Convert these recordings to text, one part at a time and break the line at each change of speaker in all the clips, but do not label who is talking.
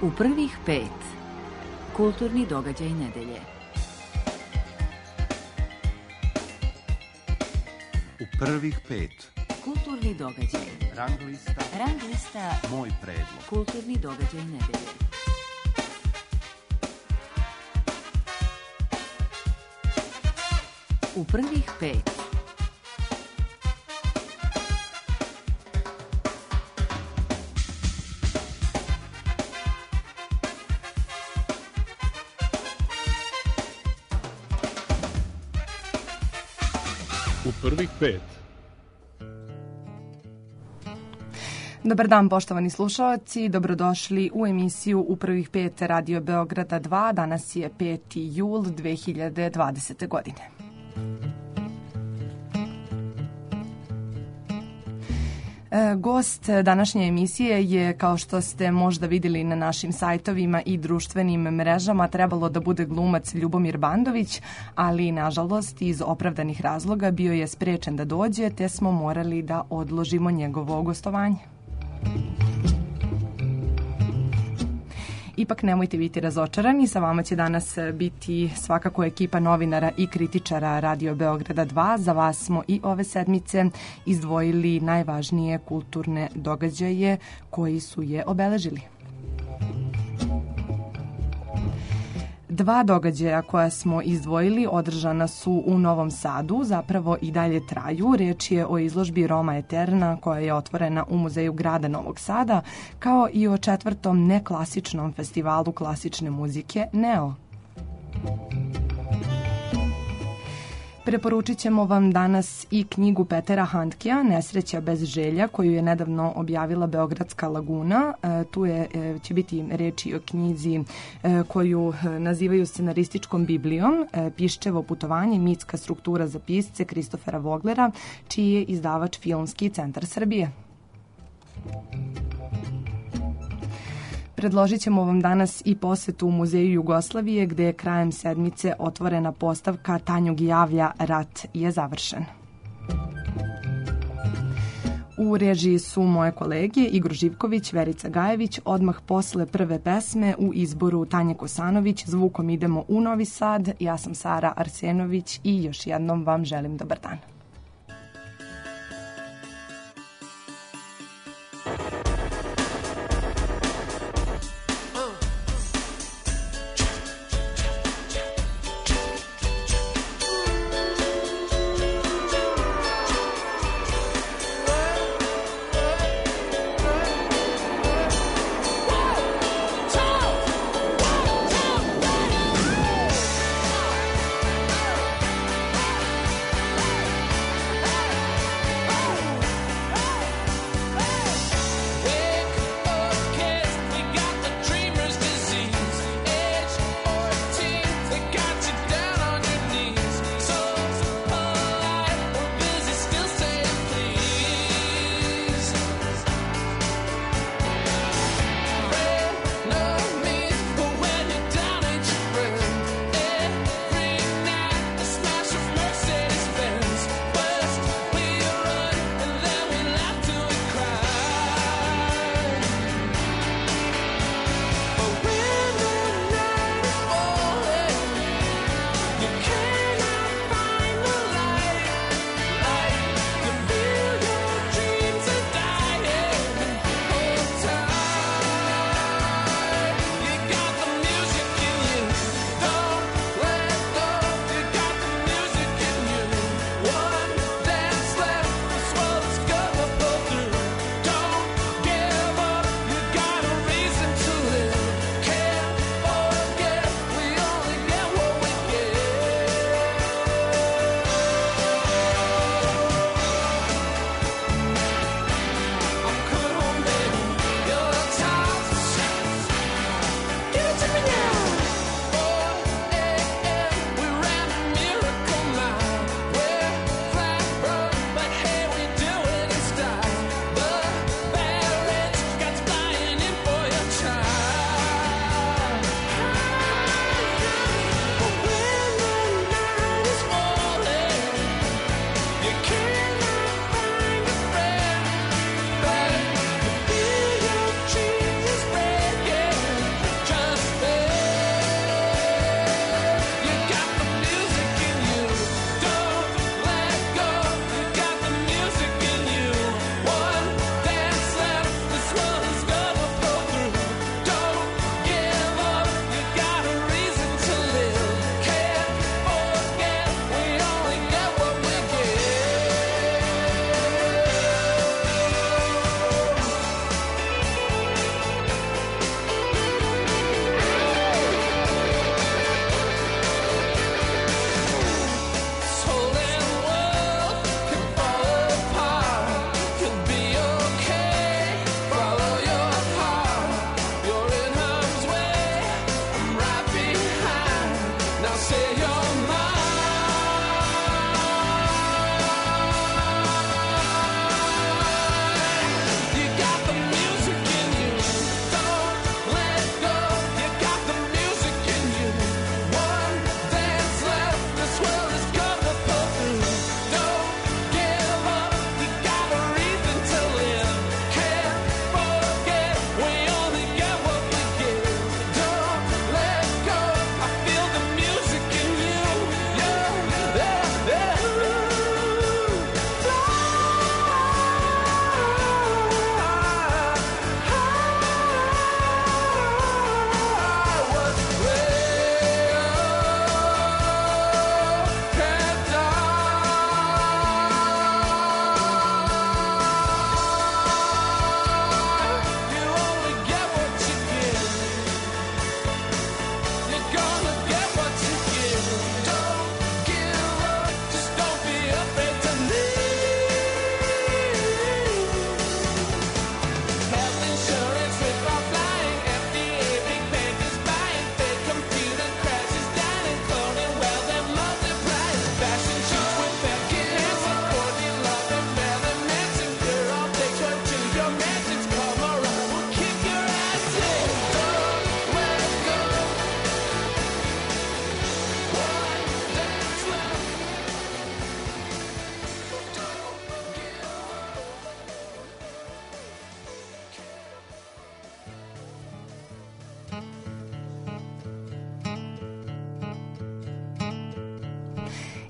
U prvih 5. Kulturni događaj nedelje.
U prvih 5.
Kulturni događaj.
Rang lista. Moj predlog.
Kulturni događaj nedelje. U prvih 5.
U prvih 5.
Dobar dan, poštovani slušalci, dobrodošli u emisiju U prvih 5 Radio Beograda 2. Danas je 5. jul 2020. godine. Gost današnje emisije je, kao što ste možda vidjeli na našim sajtovima i društvenim mrežama, trebalo da bude glumac Ljubomir Bandović, ali nažalost iz opravdanih razloga bio je sprečen da dođe, te smo morali da odložimo njegovo gostovanje. Ipak nemojte biti razočarani, sa vama će danas biti svakako ekipa novinara i kritičara Radio Beograda 2. Za vas smo i ove sedmice izdvojili najvažnije kulturne događaje koji su je obeležili. Dva događaja koja smo izdvojili održana su u Novom Sadu, zapravo i dalje traju. Riječ je o izložbi Roma Eterna koja je otvorena u Muzeju grada Novog Sada, kao i o 4. neklasičnom festivalu klasične muzike Neo. Preporučit ćemo vam danas i knjigu Petera Handkea, Nesreća bez želja, koju je nedavno objavila Beogradska laguna. Tu će biti reči o knjizi koju nazivaju scenarističkom biblijom, Piščevo putovanje, mitska struktura za pisce Kristofera Voglera, čiji je izdavač Filmski centar Srbije. Predložit ćemo vam danas i posetu u Muzeju Jugoslavije, gde je krajem sedmice otvorena postavka Tanjug javlja Rat je završen. U režiji su moje kolege Igor Živković, Verica Gajević. Odmah posle prve pesme u izboru Tanje Kosanović zvukom idemo u Novi Sad. Ja sam Sara Arsenović i još jednom vam želim dobar dan.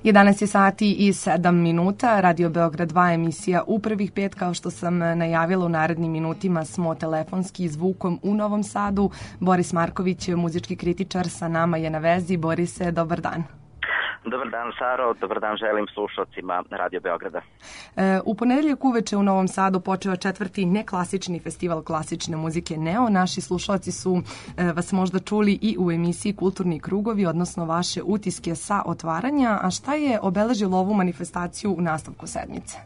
11 je sati i 7 minuta, Radio Beograd 2 emisija u prvih 5, kao što sam najavila u narednim minutima smo telefonski zvukom u Novom Sadu. Boris Marković, muzički kritičar, sa nama je na vezi. Borise, dobar dan.
Dobar dan, Saro. Dobar dan želim slušalcima Radio Beograda.
U ponedeljak uveče u Novom Sadu počeo 4. neklasični festival klasične muzike Neo. Naši slušalci su vas možda čuli i u emisiji Kulturni krugovi, odnosno vaše utiske sa otvaranja. A šta je obeležilo ovu manifestaciju u nastavku sedmice?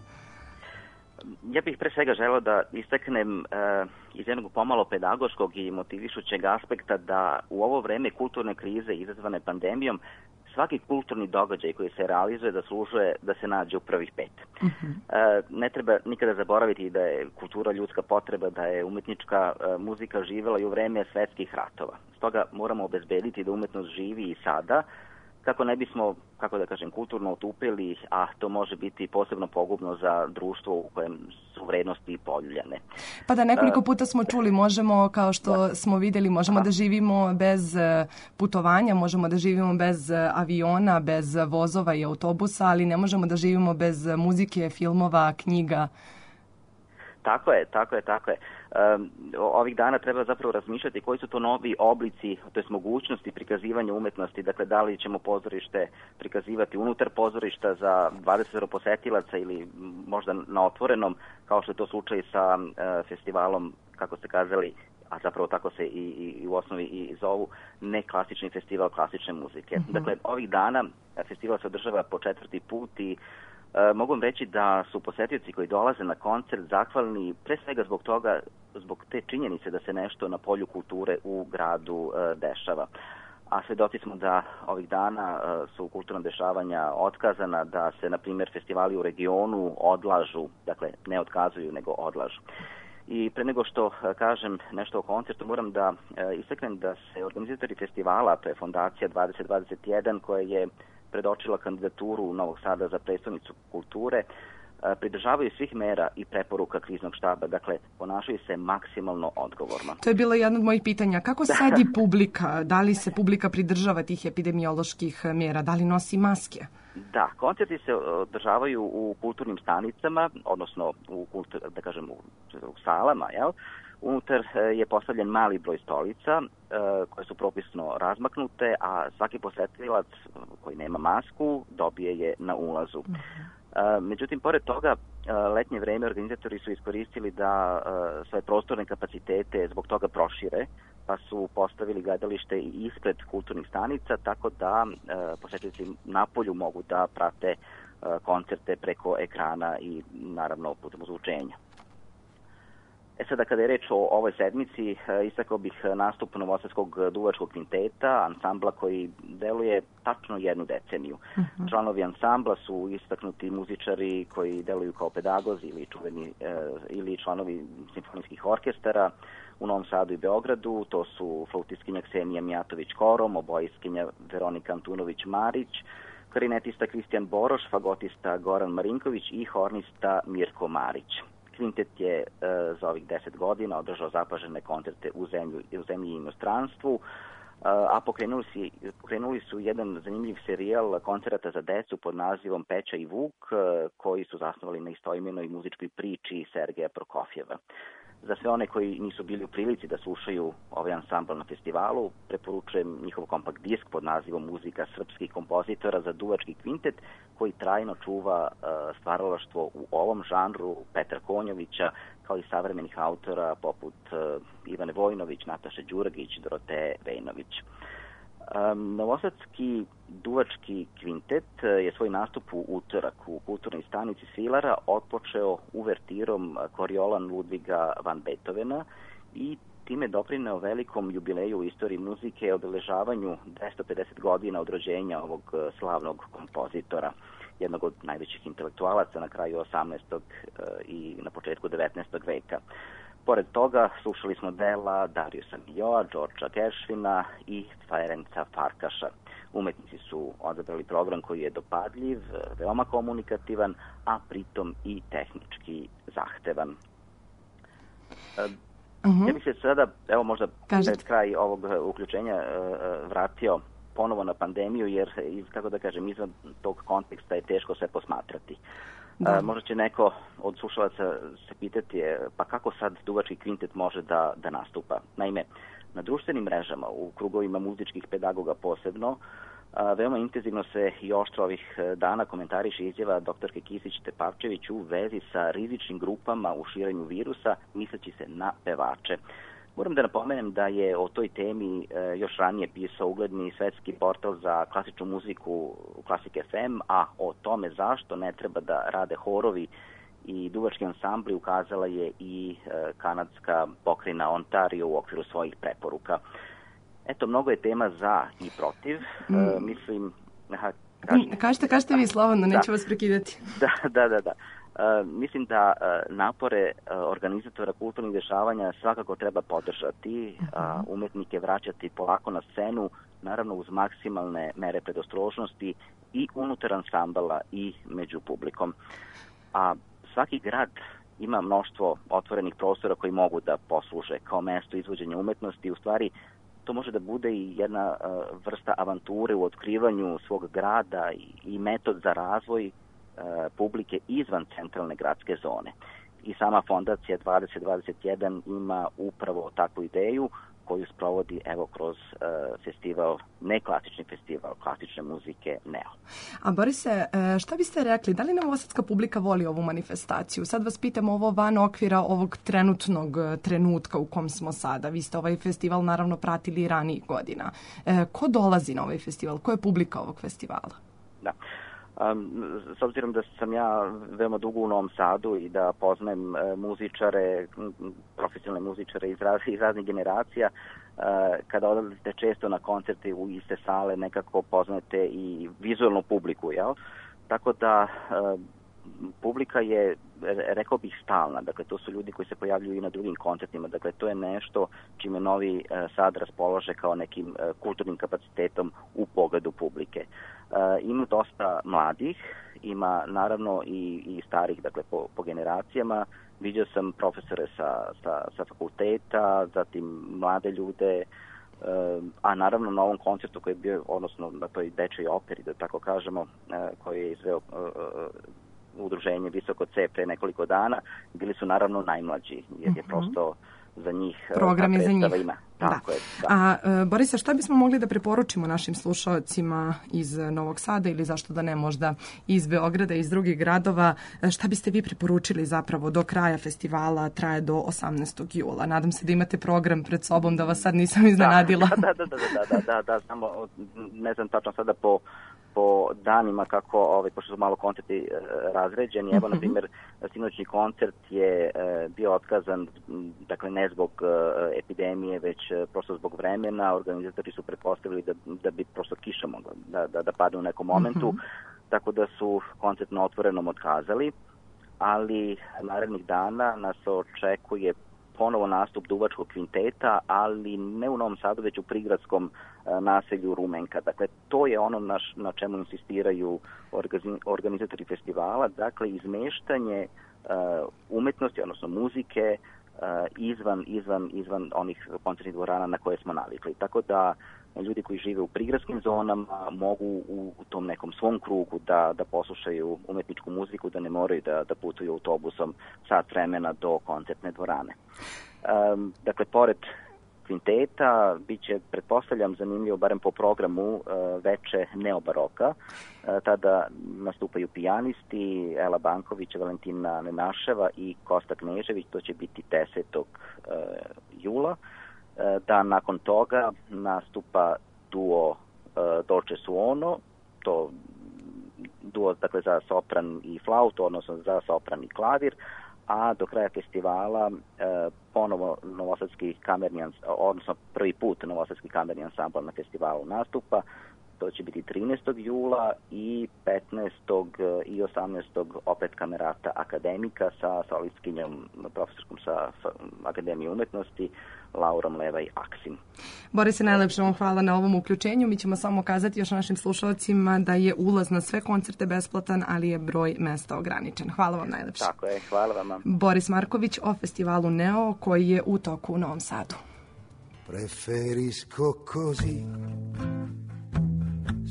Ja bih pre svega želeo da istaknem iz jednog pomalo pedagoškog i motivišućeg aspekta da u ovo vreme kulturne krize izazvane pandemijom svaki kulturni događaj koji se realizuje zaslužuje da se nađe u prvih 5. Ne treba nikada zaboraviti da je kultura ljudska potreba, da je umetnička muzika živela i u vreme svetskih ratova. Stoga moramo obezbediti da umetnost živi i sada, kako ne bismo, kako da kažem, kulturno otupili, a to može biti posebno pogubno za društvo u kojem su vrednosti poljuljane.
Pa da, nekoliko puta smo čuli, možemo, kao što smo vidjeli, možemo da živimo bez putovanja, možemo da živimo bez aviona, bez vozova i autobusa, ali ne možemo da živimo bez muzike, filmova, knjiga.
Tako je. Ovih dana treba zapravo razmišljati koji su to novi oblici, to je mogućnosti prikazivanja umetnosti. Dakle, da li ćemo pozorište prikazivati unutar pozorišta za 20 posetilaca ili možda na otvorenom, kao što je to slučaj sa festivalom, kako ste kazali, a zapravo tako se i u osnovi i zovu, neklasični festival klasične muzike. Dakle, ovih dana festival se održava po 4. put i mogu vam reći da su posetioci koji dolaze na koncert zahvalni pre svega zbog te činjenice da se nešto na polju kulture u gradu dešava. A svedoci smo da ovih dana su kulturna dešavanja otkazana, da se, na primjer, festivali u regionu odlažu, dakle ne otkazuju, nego odlažu. I pre nego što kažem nešto o koncertu, moram da istaknem da se organizatori festivala, to je Fondacija 2021, koja je predočila kandidaturu Novog Sada za prestonicu kulture, pridržavaju svih mera i preporuka kriznog štaba, dakle ponašaju se maksimalno odgovorno.
To je bilo jedno od mojih pitanja. Kako sedi publika? Da li se publika pridržava tih epidemioloških mjera? Da li nosi maske?
Da, koncerti se održavaju u kulturnim stanicama, odnosno u salama, jel? Unutar je postavljen mali broj stolica koje su propisno razmaknute, a svaki posetilac koji nema masku dobije je na ulazu. Međutim, pored toga, letnje vreme organizatori su iskoristili da svoje prostorne kapacitete zbog toga prošire, pa su postavili gledalište i ispred kulturnih stanica, tako da posetilaci napolju mogu da prate koncerte preko ekrana i naravno putem ozvučenja. Sada, kada je reč o ovoj sedmici, istakao bih nastup novosadskog duvačkog kvinteta, ansambla koji deluje tačno 1 deceniju. Članovi ansambla su istaknuti muzičari koji deluju kao pedagozi ili članovi simfonijskih orkestara u Novom Sadu i Beogradu. To su flautistkinja Ksenija Mijatović-Korom, obojiskinja Veronika Antunović-Marić, klarinetista Kristijan Boroš, fagotista Goran Marinković i hornista Mirko Marić. Kvintet je za ovih 10 godina održao zapažene koncerte u zemlji i inostranstvu, a pokrenuli su jedan zanimljiv serijal koncerata za decu pod nazivom Peća i Vuk, koji su zasnovali na istoimenoj muzičkoj priči Sergeja Prokofjeva. Za sve one koji nisu bili u prilici da slušaju ovaj ansambl na festivalu, preporučujem njihov kompakt disk pod nazivom Muzika srpskih kompozitora za duvački kvintet, koji trajno čuva stvaralaštvo u ovom žanru Petra Konjovića, kao i savremenih autora poput Ivane Vojnović, Nataše Đuragić, Doroteje Vejnović. Novosadski duvački kvintet je svoj nastup u utorak u kulturnoj stanici Svilara otpočeo uvertirom Koriolan Ludviga van Beethovena i time doprineo velikom jubileju u istoriji muzike, obeležavanju 250 godina od rođenja ovog slavnog kompozitora, jednog od najvećih intelektualaca na kraju 18. i na početku 19. veka. Pored toga slušali smo dela Dariusa Miljoa, Đorđa Geršvina i Ferenca Farkaša. Umetnici su odabrali program koji je dopadljiv, veoma komunikativan, a pritom i tehnički zahtevan. Ja bih se sada, evo možda pred kraj ovog uključenja vratio ponovo na pandemiju, jer, kako da kažem, izvan tog konteksta je teško sve posmatrati. Možda će neko od slušalaca se pitati, pa kako sad duvački kvintet može da nastupa? Naime, na društvenim mrežama, u krugovima muzičkih pedagoga posebno, veoma intenzivno se i oštro ovih dana komentariše izjava doktorke Kisić-Tepavčević u vezi sa rizičnim grupama u širenju virusa, misleći se na pevače. Moram da napomenem da je o toj temi još ranije pisao ugledni svetski portal za klasičnu muziku Classic FM, a o tome zašto ne treba da rade horovi i duvački ansambli ukazala je i kanadska pokrajina Ontario u okviru svojih preporuka. Eto, mnogo je tema za i protiv. Mislim...
Kažete vi slobodno, neću vas prekidati.
Da. Mislim da napore organizatora kulturnih dešavanja svakako treba podržati, umetnike vraćati polako na scenu, naravno uz maksimalne mere predostrožnosti i unutar ansambala i među publikom. A svaki grad ima mnoštvo otvorenih prostora koji mogu da posluže kao mesto izvođenja umetnosti. U stvari, to može da bude i jedna vrsta avanture u otkrivanju svog grada i metod za razvoj publike izvan centralne gradske zone. I sama fondacija 2021 ima upravo takvu ideju koju sprovodi kroz festival, neklasični festival klasične muzike Neo.
A Borise, šta biste rekli, da li novosadska publika voli ovu manifestaciju? Sad vas pitam ovo van okvira ovog trenutnog trenutka u kom smo sada. Vi ste ovaj festival naravno pratili i ranijih godina. Ko dolazi na ovaj festival? Ko je publika ovog festivala?
Da. S obzirom da sam ja veoma dugo u Novom Sadu i da poznajem muzičare, profesionalne muzičare iz raznih generacija, kada odlazite često na koncerte u iste sale, nekako poznate i vizualnu publiku, jel? Tako da publika je, rekao bih, stalna. Dakle, to su ljudi koji se pojavljuju i na drugim koncertima. Dakle, to je nešto čime Novi Sad raspolaže kao nekim kulturnim kapacitetom u pogledu publike. Ima dosta mladih, ima naravno i starih, dakle, po generacijama. Vidio sam profesore sa fakulteta, zatim mlade ljude, a naravno na ovom koncertu koji je bio, odnosno na toj dečoj operi, da tako kažemo, koji je izveo udruženje Visoko C pre nekoliko dana, bili su naravno najmlađi, jer je prosto za njih
program je za njih.
Ima. Tako je, da.
A Borisa, šta bismo mogli da preporučimo našim slušalcima iz Novog Sada ili zašto da ne možda iz Beograda i iz drugih gradova? Šta biste vi preporučili zapravo do kraja festivala, traje do 18. jula? Nadam se da imate program pred sobom, da vas sad nisam iznenadila.
Da, samo ne znam tačno sada po danima kako, pošto su malo koncerti razređeni. Evo, na primjer, sinoćni koncert je bio otkazan, dakle, ne zbog epidemije, već prosto zbog vremena. Organizatori su pretpostavili da bi prosto kiša mogla da padne u nekom momentu, tako da su koncert na otvorenom otkazali, ali narednih dana nas očekuje ponovo nastup duvačkog kvinteta, ali ne u Novom Sadu, već u prigradskom naselju Rumenka. Dakle, to je ono na čemu insistiraju organizatori festivala, dakle, izmeštanje umetnosti, odnosno muzike, izvan onih koncertnih dvorana na koje smo navikli. Tako da ljudi koji žive u prigradskim zonama mogu u tom nekom svom krugu da poslušaju umetničku muziku, da ne moraju da putuju autobusom sat vremena do koncertne dvorane. Dakle, pored kvinteta biće, pretpostavljam, zanimljivo, barem po programu, veče neobaroka. Tada nastupaju pijanisti Ela Banković, Valentina Nenaševa i Kosta Knežević. To će biti 10. jula. Dan nakon toga nastupa duo Dolce Suono, to duo, dakle, za sopran i flautu, odnosno za sopran i klavir, a do kraja festivala ponovo novosadski kamerni, odnosno prvi put novosadski kamerni ansambl na festivalu nastupa. To će biti 13. jula i 15. i 18. opet Kamerata Akademika sa solistkinjom, profesorskom sa Akademije umetnosti, Laurom Levaj Aksim.
Borise, najlepše vam hvala na ovom uključenju. Mi ćemo samo kazati još našim slušalcima da je ulaz na sve koncerte besplatan, ali je broj mesta ograničen. Hvala vam najlepše.
Tako je, hvala vam.
Boris Marković o festivalu Neo koji je u toku u Novom Sadu.
Preferisco così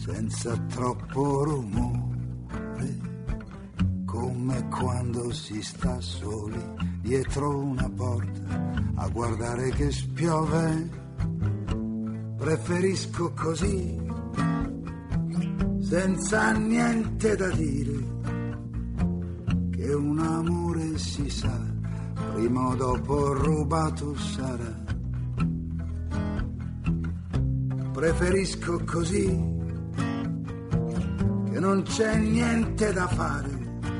senza troppo rumore, come quando si sta soli dietro una porta a guardare che spiove. Preferisco così, senza niente da dire, che un amore si sa, prima o dopo rubato sarà. Preferisco così, che non c'è niente da fare,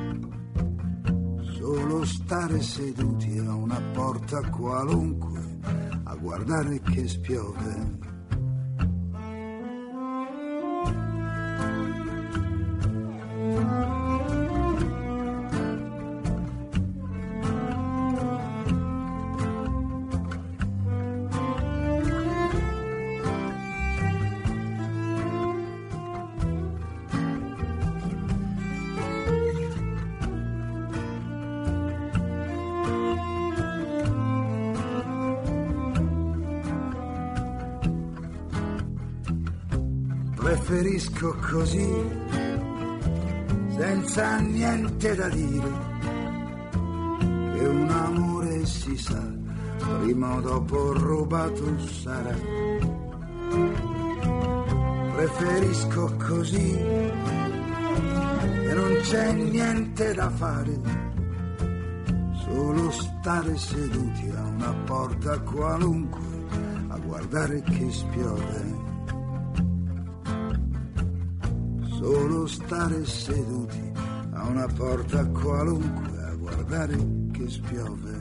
solo stare seduti a una porta qualunque a guardare che spiove. Preferisco così, senza niente da dire, che un amore si sa, prima o dopo rubato sarà. Preferisco così, che non c'è niente da fare, solo stare seduti a una porta qualunque a guardare che spiove. Solo stare seduti a una porta qualunque a guardare che spiove.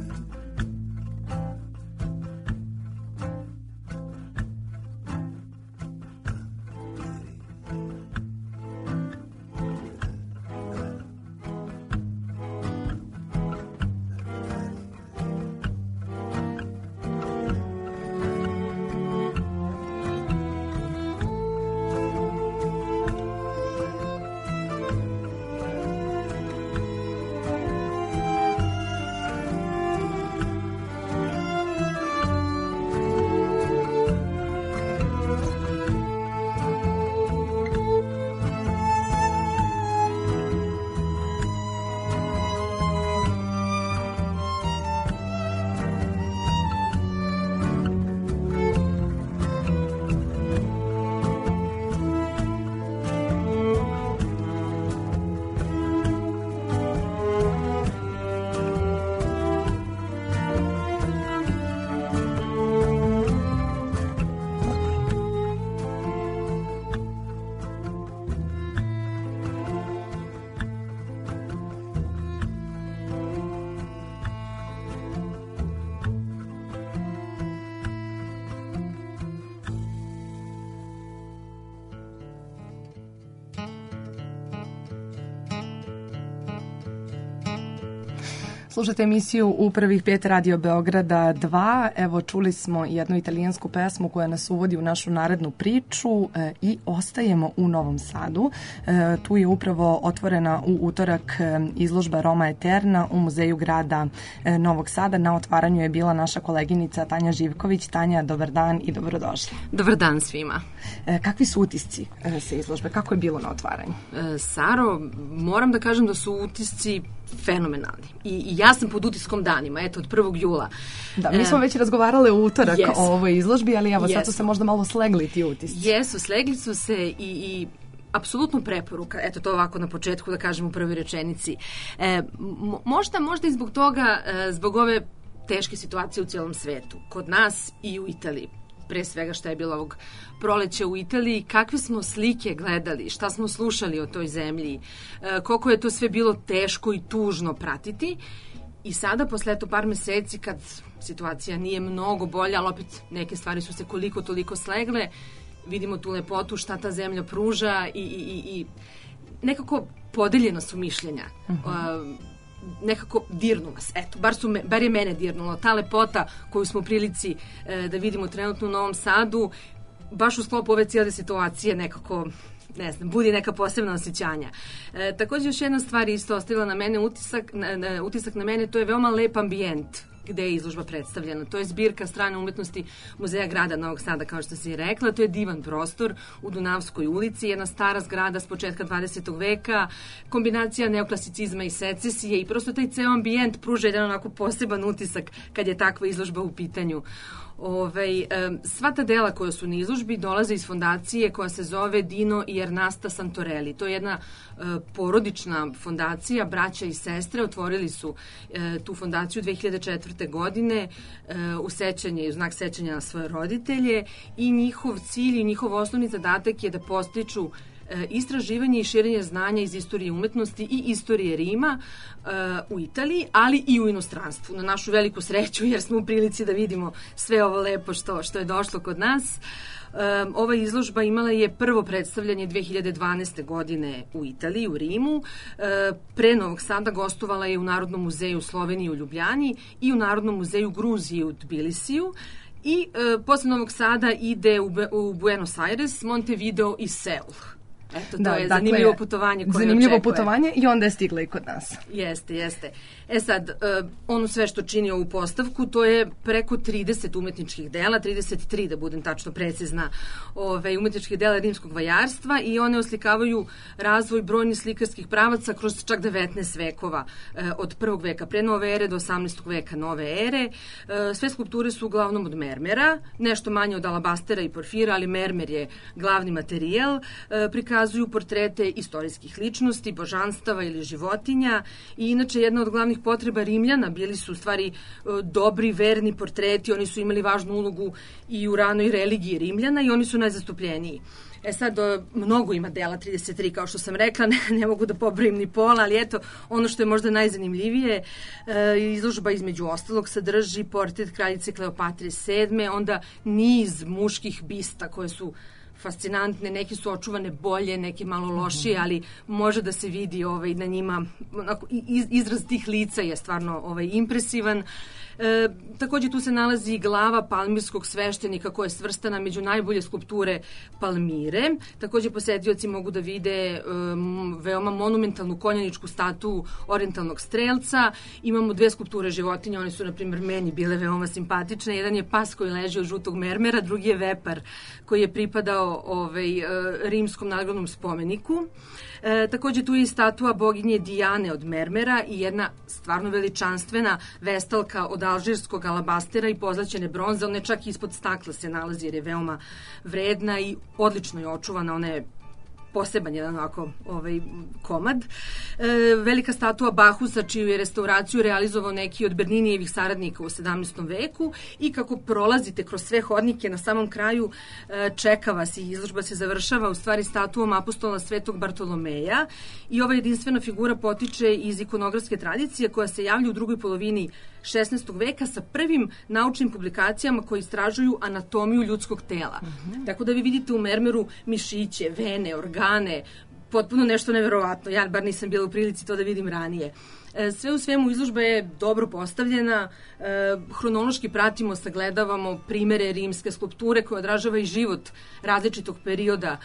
Slušate emisiju U prvih 5 Radio Beograda 2. Evo, čuli smo jednu italijansku pesmu koja nas uvodi u našu narednu priču i ostajemo u Novom Sadu. Tu je upravo otvorena u utorak izložba Roma Eterna u Muzeju grada Novog Sada. Na otvaranju je bila naša koleginica Tanja Živković. Tanja, dobar dan i dobrodošla.
Dobar dan svima.
Kakvi su utisci sa izložbe? Kako je bilo na otvaranju?
Saro, moram da kažem da su utisci fenomenalni. I ja sam pod utiskom danima, eto, od 1. jula.
Da, mi smo već razgovarale u utorak o ovoj izložbi, ali evo, sad su se možda malo slegli ti utisci.
Jesu, slegli su se i apsolutno preporuka, eto to ovako na početku da kažem u prvoj rečenici. Možda i zbog toga, zbog ove teške situacije u cijelom svetu, kod nas i u Italiji. Pre svega šta je bilo ovog proleća u Italiji, kakve smo slike gledali, šta smo slušali o toj zemlji, koliko je to sve bilo teško i tužno pratiti. I sada, posle eto par meseci, kad situacija nije mnogo bolja, ali opet neke stvari su se koliko toliko slegle, vidimo tu lepotu šta ta zemlja pruža i nekako podeljena su mišljenja. Nekako dirnu nas, eto, bar je mene dirnulo. Ta lepota koju smo u prilici da vidimo trenutno u Novom Sadu, baš u sklopu ove cijele situacije nekako, ne znam, budi neka posebna osjećanja. Također još jedna stvar isto ostavila na mene utisak na mene, to je veoma lep ambijent gde je izložba predstavljena. To je zbirka strane umetnosti Muzeja grada Novog Sada, kao što si rekla. To je divan prostor u Dunavskoj ulici, jedna stara zgrada s početka 20. veka, kombinacija neoklasicizma i secesije i prosto taj ceo ambijent pruža jedan onako poseban utisak kad je takva izložba u pitanju. Sva ta dela koja su na izložbi dolaze iz fondacije koja se zove Dino i Ernasta Santorelli. To je jedna porodična fondacija, braća i sestre. Otvorili su tu fondaciju 2004. godine u znak sećanja na svoje roditelje i njihov cilj i njihov osnovni zadatak je da postiču istraživanje i širenje znanja iz istorije umetnosti i istorije Rima u Italiji, ali i u inostranstvu. Na našu veliku sreću, jer smo u prilici da vidimo sve ovo lepo što je došlo kod nas. Ova izložba imala je prvo predstavljanje 2012. godine u Italiji, u Rimu. Pre Novog Sada gostovala je u Narodnom muzeju Slovenije u Ljubljani i u Narodnom muzeju Gruzije u Tbilisiju. I posle Novog Sada ide u Buenos Aires, Montevideo i Seul. Eto, to je zanimljivo putovanje koje
zanimljivo
očekuje.
Putovanje i onda je stigla i kod nas.
Jeste. Sad, ono sve što čini ovu postavku, to je preko 30 umetničkih dela, 33 da budem tačno precizna, umetničkih dela rimskog vajarstva i one oslikavaju razvoj brojnih slikarskih pravaca kroz čak 19 vekova, od 1. veka pre nove ere do 18. veka nove ere. Sve skulpture su uglavnom od mermera, nešto manje od alabastera i porfira, ali mermer je glavni materijal. Prikazuju portrete istorijskih ličnosti, božanstava ili životinja i inače jedna od glavnih potreba Rimljana bili su u stvari dobri, verni portreti, oni su imali važnu ulogu i u ranoj religiji Rimljana i oni su najzastupljeniji. Sad, mnogo ima dela, 33, kao što sam rekla, ne mogu da pobrojim ni pola, ali eto, ono što je možda najzanimljivije, izložba između ostalog sadrži portret kraljice Kleopatre VII, onda niz muških bista koje su fascinantne, neke su očuvane bolje, neke malo lošije, ali može da se vidi na njima, izraz tih lica je stvarno impresivan. Takođe tu se nalazi i glava palmirskog sveštenika koja je svrstana među najbolje skulpture Palmire. Takođe posetioci mogu da vide veoma monumentalnu konjaničku statu orijentalnog strelca. Imamo 2 skulpture životinja, one su na primjer meni bile veoma simpatične. Jedan je pas koji leži od žutog mermera, drugi je vepar koji je pripadao rimskom nagradnom spomeniku. Takođe tu je i statua boginje Dijane od mermera i jedna stvarno veličanstvena vestalka od alžirskog alabastera i pozlaćene bronze. Ona je čak ispod stakla se nalazi jer je veoma vredna i odlično je očuvana. Ona je poseban jedan ovako komad. Velika statua Bahusa, čiju je restauraciju realizovao neki od Berninijevih saradnika u 17. veku i kako prolazite kroz sve hodnike na samom kraju čeka vas i izložba se završava u stvari statuom apostola Svetog Bartolomeja i ova jedinstvena figura potiče iz ikonografske tradicije koja se javlja u drugoj polovini 16. veka sa prvim naučnim publikacijama koji istražuju anatomiju ljudskog tela. Tako da vi vidite u mermeru mišiće, vene, organe, potpuno nešto neverovatno. Ja bar nisam bila u prilici to da vidim ranije. Sve u svemu izložba je dobro postavljena, hronološki pratimo, sagledavamo primere rimske skulpture koje odražava i život različitog perioda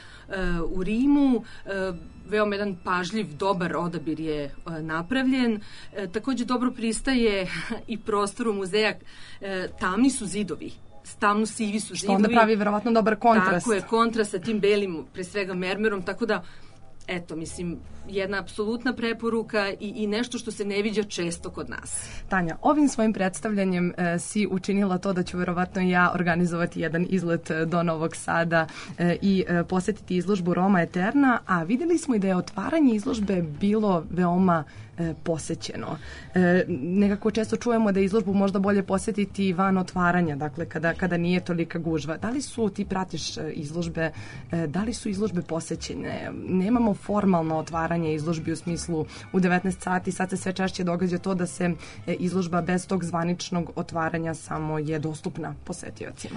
u Rimu. Veoma jedan pažljiv, dobar odabir je napravljen. Takođe dobro pristaje i prostoru muzeja. Tamni su zidovi. Tamno sivi su zidovi.
Što onda pravi verovatno dobar kontrast.
Tako je, kontrast sa tim belim, pre svega mermerom, tako da eto, mislim, jedna apsolutna preporuka i nešto što se ne viđa često kod nas.
Tanja, ovim svojim predstavljanjem si učinila to da ću verovatno i ja organizovati jedan izlet do Novog Sada i posetiti izložbu Roma Eterna, a videli smo i da je otvaranje izložbe bilo veoma posećeno. Nekako često čujemo da izložbu možda bolje posetiti van otvaranja, dakle kada nije tolika gužva. Da li su, ti pratiš izložbe, da li su izložbe posećene? Nemamo formalno otvaranje izložbi u smislu u 19 sati, sad se sve češće događa to da se izložba bez tog zvaničnog otvaranja samo je dostupna posetiocima.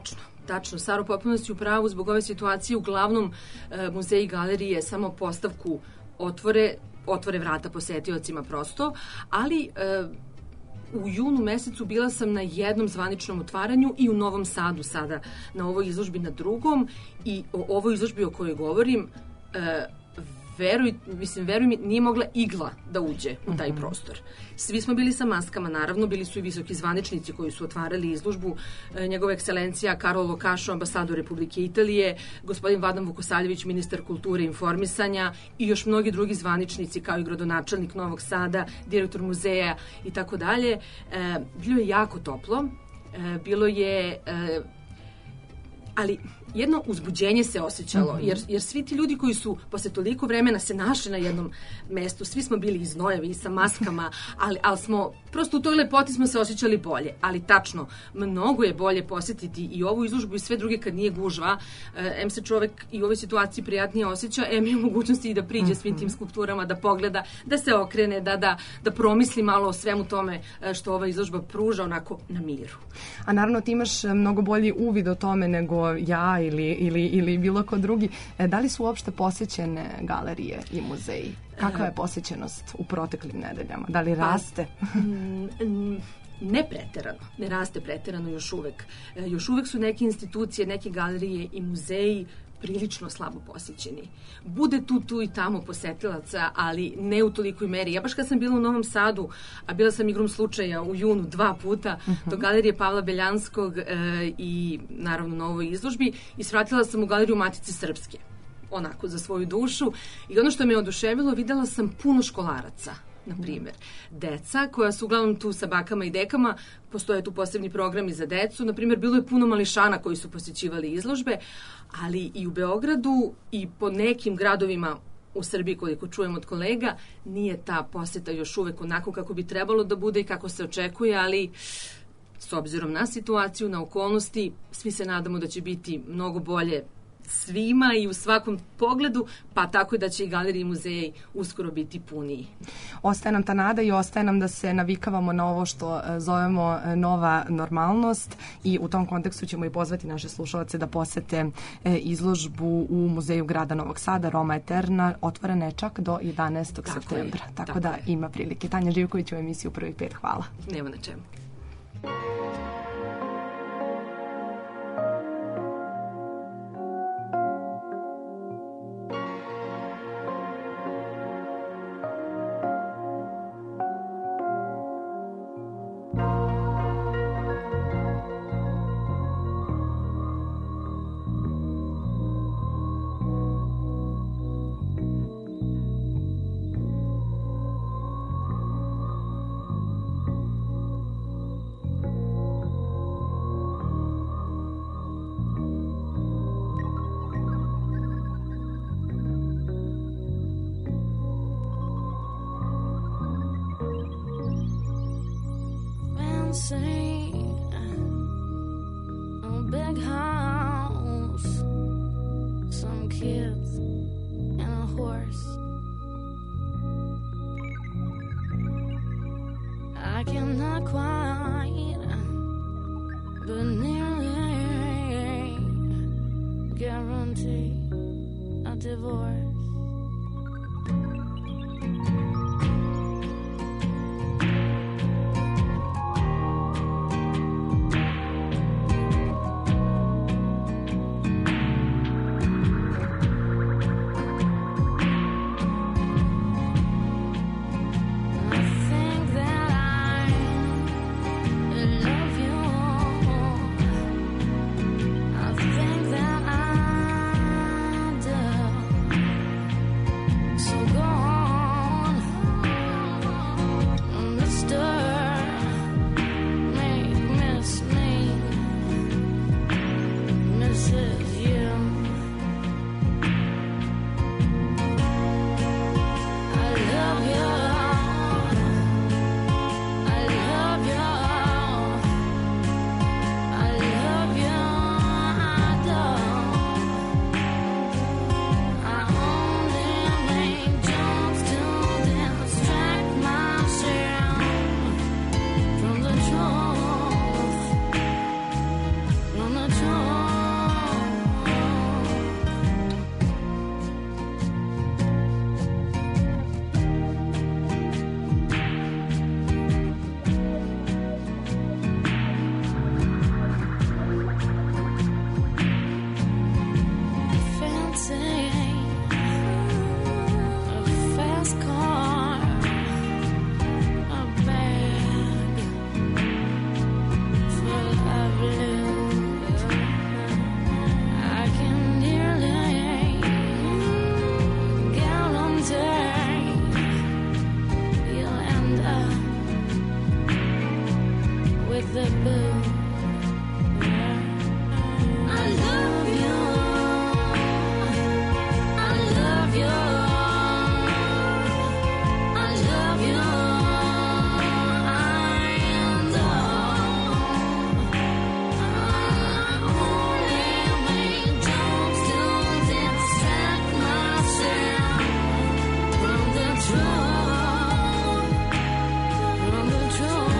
Tačno, Saro, potpuno si u pravu, zbog ove situacije uglavnom muzeji i galerije samo postavku otvore vrata posetiocima prosto, ali u junu mesecu bila sam na jednom zvaničnom otvaranju i u Novom Sadu sada na ovoj izložbi na drugom i o ovoj izložbi o kojoj govorim veruj mi, nije mogla igla da uđe u taj prostor. Svi smo bili sa maskama, naravno, bili su i visoki zvaničnici koji su otvarali izložbu, njegova ekscelencija Karlo Lokašo, ambasador Republike Italije, gospodin Vladan Vukosavljević, ministar kulture i informisanja i još mnogi drugi zvaničnici kao i gradonačelnik Novog Sada, direktor muzeja i tako dalje. Bilo je jako toplo, bilo je... ali jedno uzbuđenje se osjećalo, jer svi ti ljudi koji su posle toliko vremena se našli na jednom mestu, svi smo bili iznojevi i sa maskama, ali smo, prosto u toj lepoti smo se osjećali bolje, ali tačno, mnogo je bolje posjetiti i ovu izložbu i sve druge kad nije gužva, em se čovek i u ovoj situaciji prijatnije osjeća, em je u mogućnosti i da priđe svim tim skulpturama, da pogleda, da se okrene, da promisli malo o svemu tome što ova izložba pruža onako na miru.
A naravno ti imaš mnogo bolji uvid o tome nego ja ili bilo ko drugi. Da li su uopšte posjećene galerije i muzeji? Kakva je posjećenost u proteklim nedeljama? Da li raste?
Ne preterano. Ne raste preterano još uvek. Još uvek su neke institucije, neke galerije i muzeji prilično slabo posjećeni. Bude tu i tamo posetilaca, ali ne u tolikoj meri. Ja baš kad sam bila u Novom Sadu, a bila sam igrom slučaja u junu 2 puta do galerije Pavla Beljanskog i naravno na ovoj izložbi i svratila sam u galeriju Matice Srpske, onako za svoju dušu. I ono što me oduševilo, videla sam puno školaraca, na primjer. Deca koja su uglavnom tu sa bakama i dekama, postoje tu posebni programi za decu, na primjer bilo je puno mališana koji su posjećivali izložbe, ali i u Beogradu i po nekim gradovima u Srbiji, koliko čujem od kolega, nije ta posjeta još uvek onako kako bi trebalo da bude i kako se očekuje, ali s obzirom na situaciju, na okolnosti, svi se nadamo da će biti mnogo bolje svima i u svakom pogledu, pa tako da će i galerije i muzeji uskoro biti puniji.
Ostaje nam ta nada i ostaje nam da se navikavamo na ovo što zovemo nova normalnost i u tom kontekstu ćemo i pozvati naše slušalce da posete izložbu u Muzeju grada Novog Sada, Roma Eterna, otvorena je čak do 11. septembra. Tako da ima prilike. Tanja Živković u emisiju Prvih 5. Hvala.
Nema na čemu.
A big house, some kids and a horse. I cannot quite, but nearly guarantee a divorce. the boo. I love you. I love you. I love you. And I only make jokes to distract myself from the truth. From the truth.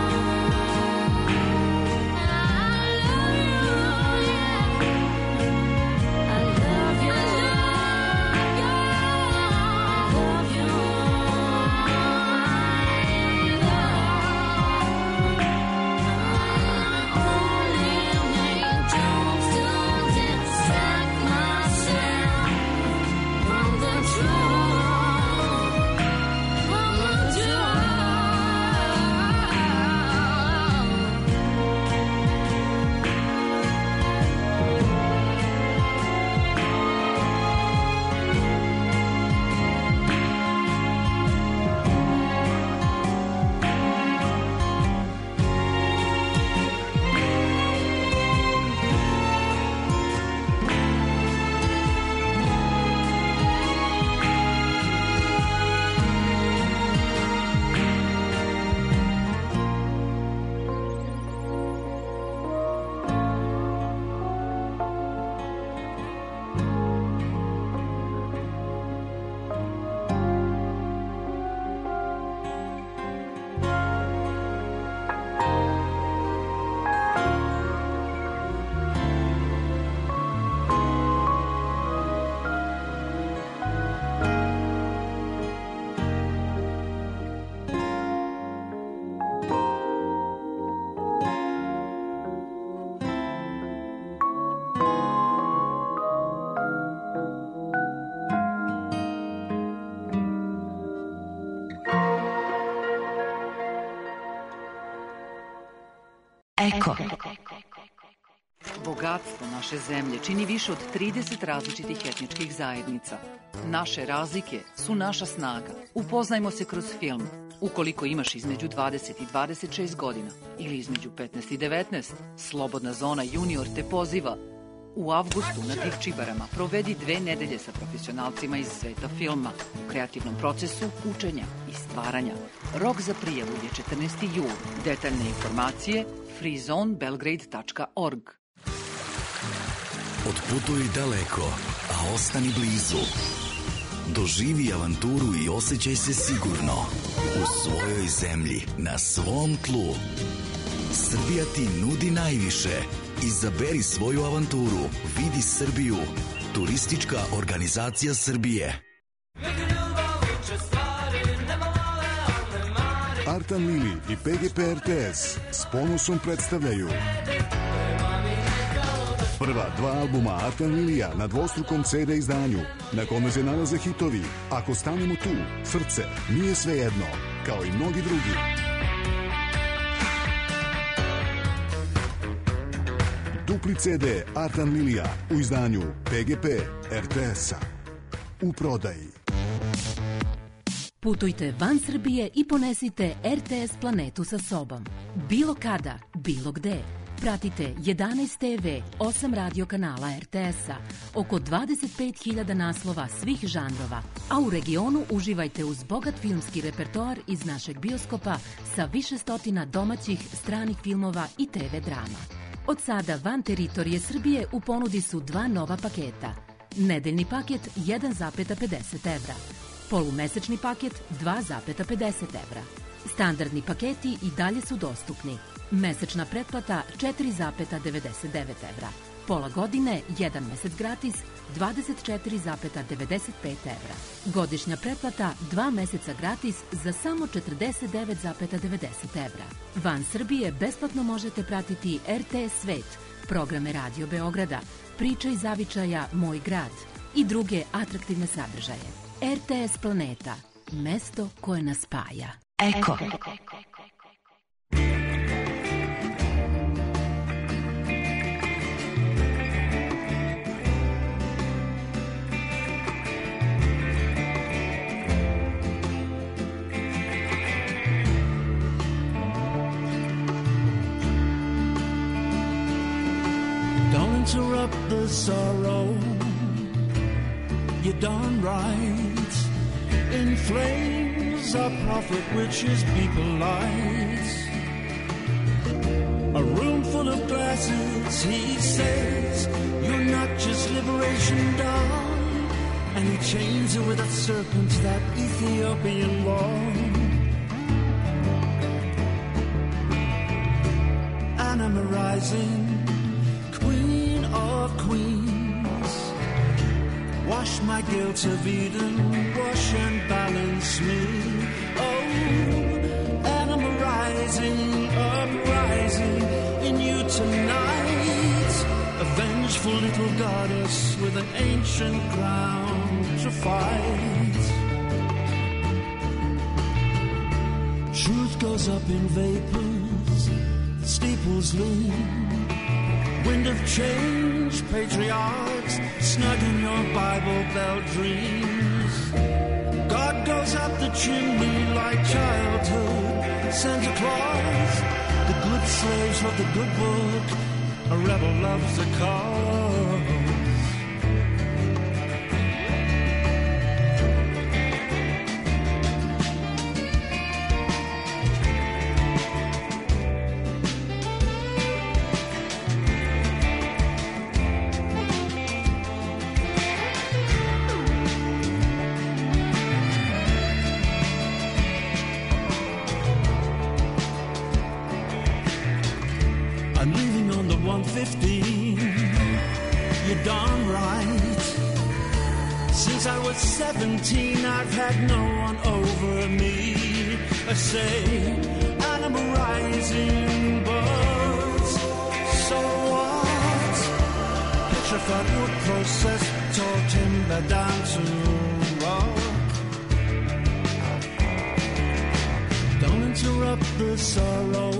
Eko. Bogatstvo naše zemlje čini više od 30 različitih etničkih zajednica. Naše razlike su naša snaga. Upoznajmo se kroz film. Ukoliko imaš između 20 i 26 godina ili između 15 i 19, Slobodna zona junior te poziva. U avgustu na Divčibarama provedi 2 nedelje sa profesionalcima iz sveta filma u kreativnom procesu učenja i stvaranja. Rok za prijavu je 14. jul. Detaljne informacije freezonebelgrade.org.
Otputuj daleko, a ostani blizu. Doživi avanturu i osjećaj se sigurno u svojoj zemlji, na svom tlu. Srbija ti nudi najviše. Izaberi svoju avanturu. Vidi Srbiju. Turistička organizacija Srbije.
Artan Lili i PGP RTS s ponosom predstavljaju prva 2 albuma Artan Lilija na dvostrukom CD izdanju, na kome se nalaze hitovi Ako stanemo tu, Srce, Nije svejedno, kao i mnogi drugi. Dupli CD Artan Lilija u izdanju PGP RTS-a. U prodaji.
Putujte van Srbije i ponesite RTS planetu sa sobom. Bilo kada, bilo gde. Pratite 11 TV, 8 radio kanala RTS-a, oko 25.000 naslova svih žanrova, a u regionu uživajte uz bogat filmski repertoar iz našeg bioskopa sa više stotina domaćih, stranih filmova i TV drama. Od sada van teritorije Srbije u ponudi su 2 nova paketa. Nedeljni paket 1,50 evra. Polumesečni paket 2,50 evra. Standardni paketi i dalje su dostupni. Mesečna pretplata 4,99 evra. Pola godine, 1 mesec gratis, 24,95 evra. Godišnja pretplata 2 meseca gratis za samo 49,90 evra. Van Srbije besplatno možete pratiti RTS Svet, programe Radio Beograda, Priče iz zavičaja Moj grad i druge atraktivne sadržaje. RTS Planeta, mesto koje nas spaja.
Eko.
interrupt the sorrow. You're darn right. In flames our prophet which his people lights. A room full of glasses, he says, you're not just liberation dawn. And he chains her with a serpent, that Ethiopian law. Anima rising, queen of queens, wash my guilt of Eden, wash and balance me. Oh, Anima rising, uprising in you tonight, a vengeful little goddess with an ancient crown to fight. Truth goes up in vapors, the steeples lean. Wind of change, patriarchs, snug in your Bible belt dreams. God goes up the chimney like childhood. Santa Claus, the good slaves of the good book. A rebel loves the cause. I'm leaving on the 115. You're darn right. Since I was 17, I've had no one over me. I say, I'm rising, but so what? Petrified wood process, tall timber down to rock. Don't interrupt the sorrow.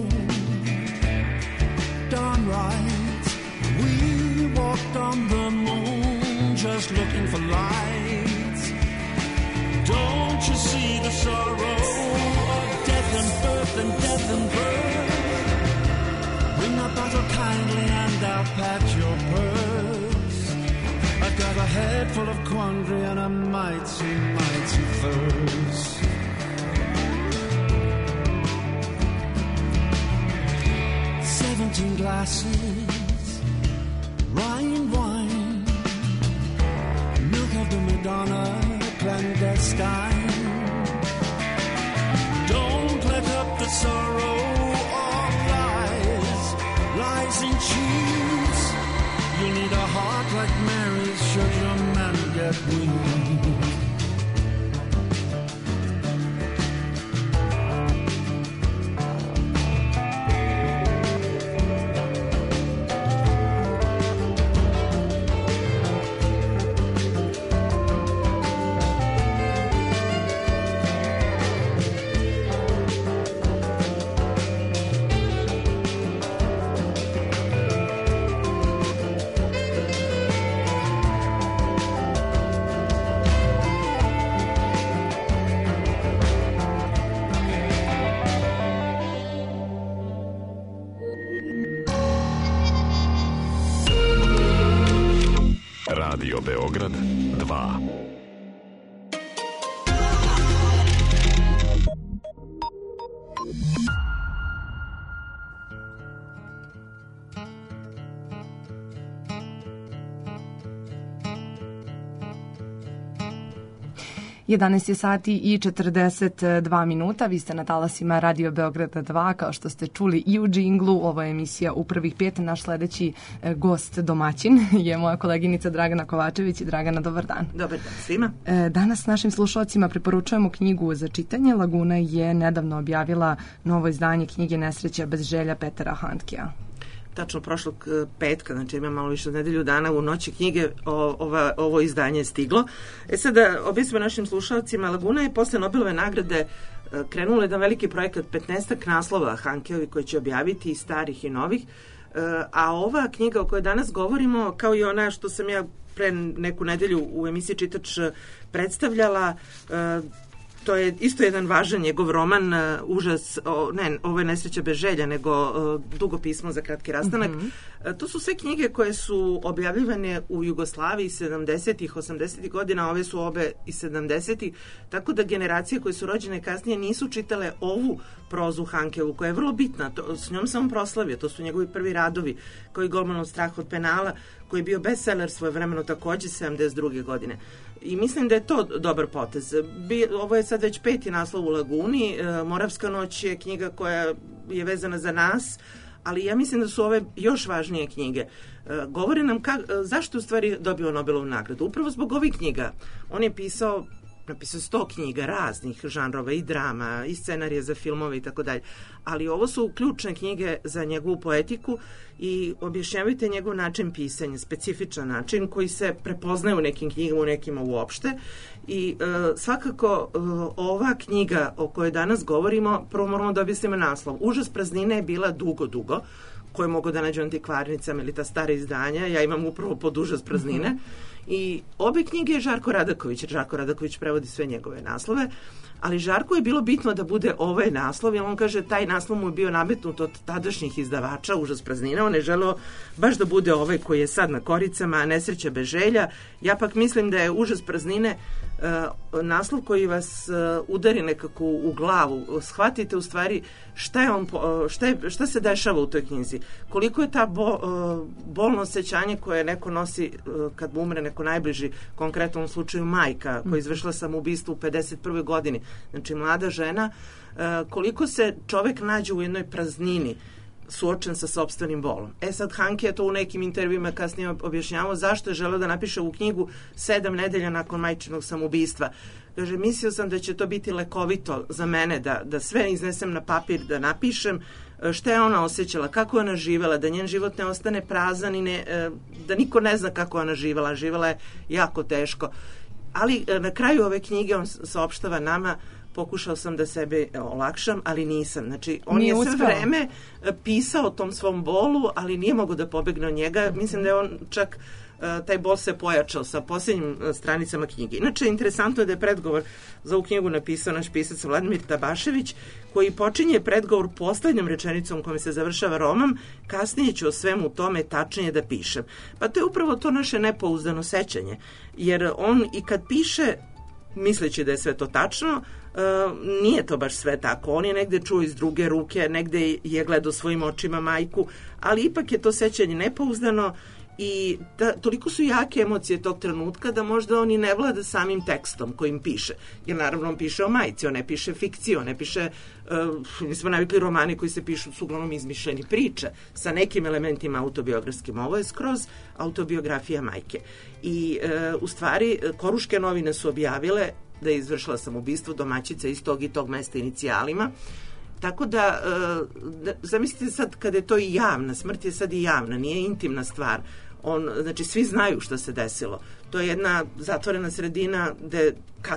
Darn right, we walked on the moon just looking for light. Don't you see the sorrow of death and birth and death and birth? Bring a bottle kindly and I'll pat your purse. I've got a head full of quandary and a mighty, mighty thirst. Glasses, Rhine wine, milk of the Madonna, clandestine. Don't let up the sorrow of lies, lies and cheats. You'll need a heart like Mary's should your man get weak.
Radio Beograd 2.
Jedanaest je sati i 42 minuta. Vi ste na talasima Radio Beograda 2, kao što ste čuli i u džinglu. Ovo je emisija U prvih 5. Naš sledeći gost domaćin je moja koleginica Dragana Kovačević. Dragana, dobar dan.
Dobar dan svima.
Danas našim slušalcima preporučujemo knjigu za čitanje. Laguna je nedavno objavila novo izdanje knjige Nesreća bez želja Petera Handkea.
Tačno prošlog petka, znači ima malo više od nedelju dana, u noći knjige ovo izdanje je stiglo. Sad da objasnimo našim slušalcima, Laguna je posle Nobelove nagrade krenula jedan veliki projekat 15 naslova Handkeovi koji će objaviti i starih i novih, a ova knjiga o kojoj danas govorimo, kao i ona što sam ja pre neku nedelju u emisiji Čitač predstavljala, to je isto jedan važan njegov roman, ovo je Nesreća bez želja, nego Dugo pismo za kratki rastanak. To su sve knjige koje su objavljivane u Jugoslaviji 70-ih, 80-ih godina, ove su obe i 70-ih, tako da generacije koje su rođene kasnije nisu čitale ovu prozu Hankevu, koja je vrlo bitna, s njom sam proslavio, to su njegovi prvi radovi, koji Golmanov Strah od penala, koji je bio bestseller svojevremeno takođe 72. godine. I mislim da je to dobar potez. Ovo je sad već 5. naslov u Laguni, Moravska noć je knjiga koja je vezana za nas, ali ja mislim da su ove još važnije knjige. Govore nam zašto u stvari dobio Nobelovu nagradu. Upravo zbog ovih knjiga. On je napisao 100 knjiga raznih žanrova, i drama, i scenarije za filmove i tako dalje. Ali ovo su ključne knjige za njegovu poetiku i objašnjavajte njegov način pisanja, specifičan način koji se prepoznaje u nekim knjigama, u nekima uopšte. I svakako ova knjiga o kojoj danas govorimo, prvo moramo da objasnimo naslov. Užas praznine je bila dugo, koje mogu da nađu antikvarnicama ili ta stara izdanja. Ja imam upravo pod Užas praznine. I obe knjige je Žarko Radaković, jer Žarko Radaković prevodi sve njegove naslove, ali Žarku je bilo bitno da bude ovaj naslov, jer on kaže taj naslov mu je bio nametnut od tadašnjih izdavača Užas praznina, on je želeo baš da bude ovaj koji je sad na koricama, Nesreća bez želja. Ja pak mislim da je Užas praznine naslov koji vas udari nekako u glavu. Shvatite u stvari šta se dešava u toj knjizi. Koliko je ta bolno osjećanje koje neko nosi kad mu umre neko najbliži, konkretno u ovom slučaju majka koja je izvršila samoubistvo u 51. godini. Znači mlada žena, koliko se čovek nađe u jednoj praznini suočen sa sopstvenim bolom. Sad Hanke je to u nekim intervjuima kasnije objašnjavao zašto je želeo da napiše ovu knjigu 7 nedelja nakon majčinog samoubistva. Kaže, mislio sam da će to biti lekovito za mene, da sve iznesem na papir, da napišem šta je ona osjećala, kako je ona živela, da njen život ne ostane prazan i da niko ne zna kako je ona živela. Živela je jako teško. Ali na kraju ove knjige on saopštava nama, pokušao sam da sebe olakšam, ali nisam. Znači, on je sve vreme pisao o tom svom bolu, ali nije mogao da pobegne od njega. Mislim da je on čak, taj bol se pojačao sa posljednjim stranicama knjige. Inače, interesantno je da je predgovor za ovu knjigu napisao naš pisac Vladimir Tabašević, koji počinje predgovor poslednjom rečenicom kojom se završava roman, kasnije ću o svemu tome tačnije da pišem. Pa to je upravo to naše nepouzdano sećanje. Jer on i kad piše, misleći da je sve to tačno, nije to baš sve tako. On je negde čuo iz druge ruke, negde je gledao svojim očima majku, ali ipak je to sećanje nepouzdano i toliko su jake emocije tog trenutka da možda on i ne vlada samim tekstom kojim piše. Jer naravno on piše o majci, on ne piše fikciju, on ne piše, mi smo navikli romani koji se pišu su uglavnom izmišljeni priče sa nekim elementima autobiografskim. Ovo je skroz autobiografija majke. I u stvari Koruške novine su objavile da je izvršila samoubistvo domaćica iz tog i tog mesta inicijalima. Tako da, zamislite sad kada je to i javna, smrt je sad i javna, nije intimna stvar. Znači, svi znaju što se desilo. To je jedna zatvorena sredina gde je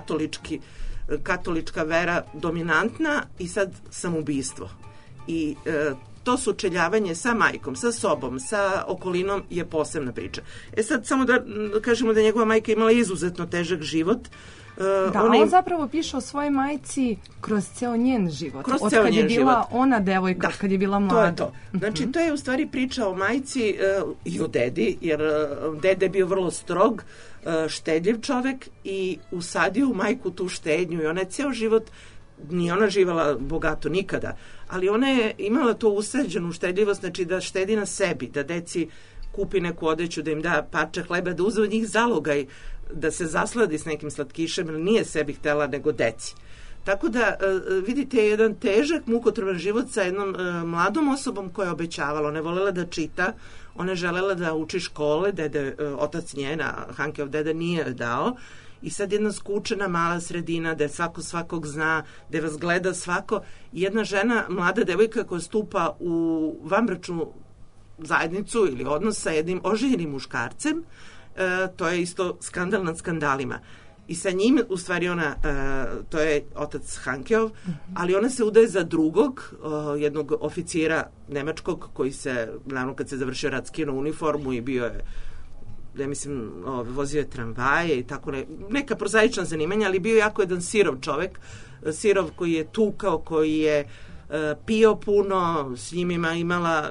katolička vera dominantna i sad samoubistvo. I to sučeljavanje sa majkom, sa sobom, sa okolinom je posebna priča. Sad samo da kažemo da je njegova majka imala izuzetno težak život.
On zapravo piše o svojoj majci kroz ceo njen život. Od kad je bila ona devojka, kad je bila mlada.
To je to. Znači, to je u stvari priča o majci i o dedi, jer dede je bio vrlo strog, štedljiv čovek i usadio u majku tu štednju i ona je ceo život, nije ona živala bogato nikada, ali ona je imala to usađenu štedljivost, znači da štedi na sebi, da deci kupi neku odeću, da im da parče hleba, da uze od njih zalogaj, da se zasladi s nekim slatkišem, jer nije sebi htela nego deci. Tako da vidite jedan težak, mukotrpan život sa jednom mladom osobom koja je obećavala. Ona je volela da čita, ona je želela da uči škole, otac njena, Hankeov deda, nije dao. I sad jedna skučena mala sredina gde svako svakog zna, gde vas gleda svako. I jedna žena, mlada devojka koja stupa u vanbračnu zajednicu ili odnos sa jednim oženjenim muškarcem, to je isto skandal nad skandalima. I sa njim, u stvari ona, to je otac Hankeov, ali ona se udaje za drugog, jednog oficira nemačkog koji se, naravno kad se završio rat, skinuo uniformu i bio je ja mislim, vozio je tramvaje i tako neka prozaična zanimanja, ali bio je jako jedan sirov čovek, sirov koji je tukao, koji je pio puno, s njima imala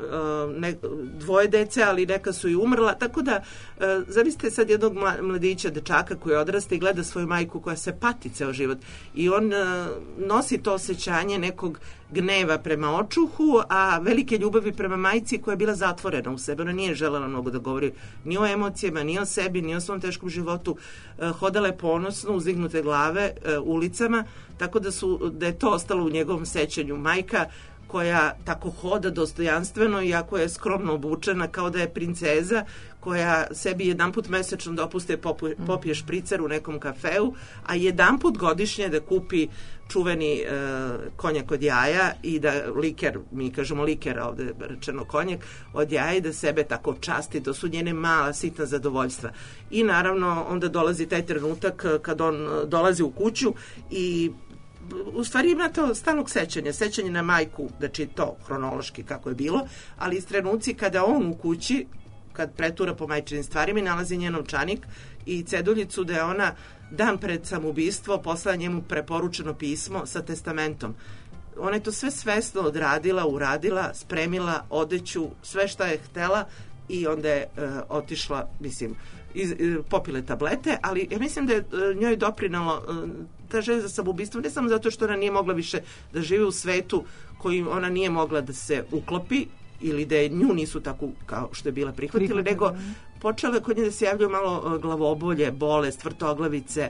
dvoje dece, ali neka su i umrla, tako da zamislite sad jednog mladića, dečaka koji odrasta i gleda svoju majku koja se pati ceo život i on nosi to osjećanje nekog gneva prema očuhu, a velike ljubavi prema majci koja je bila zatvorena u sebe. Ona nije želela mnogo da govori ni o emocijama, ni o sebi, ni o svom teškom životu. Hodala je ponosno, uzdignute glave ulicama, tako da je to ostalo u njegovom sećanju. Majka koja tako hoda dostojanstveno, iako je skromno obučena kao da je princeza, koja sebi jedanput mesečno dopuste popije špricer u nekom kafeu, a jedanput godišnje da kupi čuveni konjak od jaja i da liker, mi kažemo liker, ovde rečeno konjak, od jaja i da sebe tako časti. To su njene mala, sitna zadovoljstva. I naravno onda dolazi taj trenutak kad on dolazi u kuću i u stvari ima to stalnog sećanje na majku, znači to hronološki kako je bilo, ali iz trenuci kada on u kući, kad pretura po majčinim stvarima i nalazi njen novčanik i ceduljicu da je ona dan pred samoubistvo poslala njemu preporučeno pismo sa testamentom. Ona je to sve svesno odradila, uradila, spremila odeću, sve šta je htela i onda je otišla, mislim, popile tablete, ali ja mislim da je njoj doprinalo ta želja za samoubistvo, ne samo zato što ona nije mogla više da živi u svetu kojim ona nije mogla da se uklopi ili da je nju nisu tako kao što je bila prihvatila, nego počela kod nje da se javljaju malo glavobolje, bolest, vrtoglavice,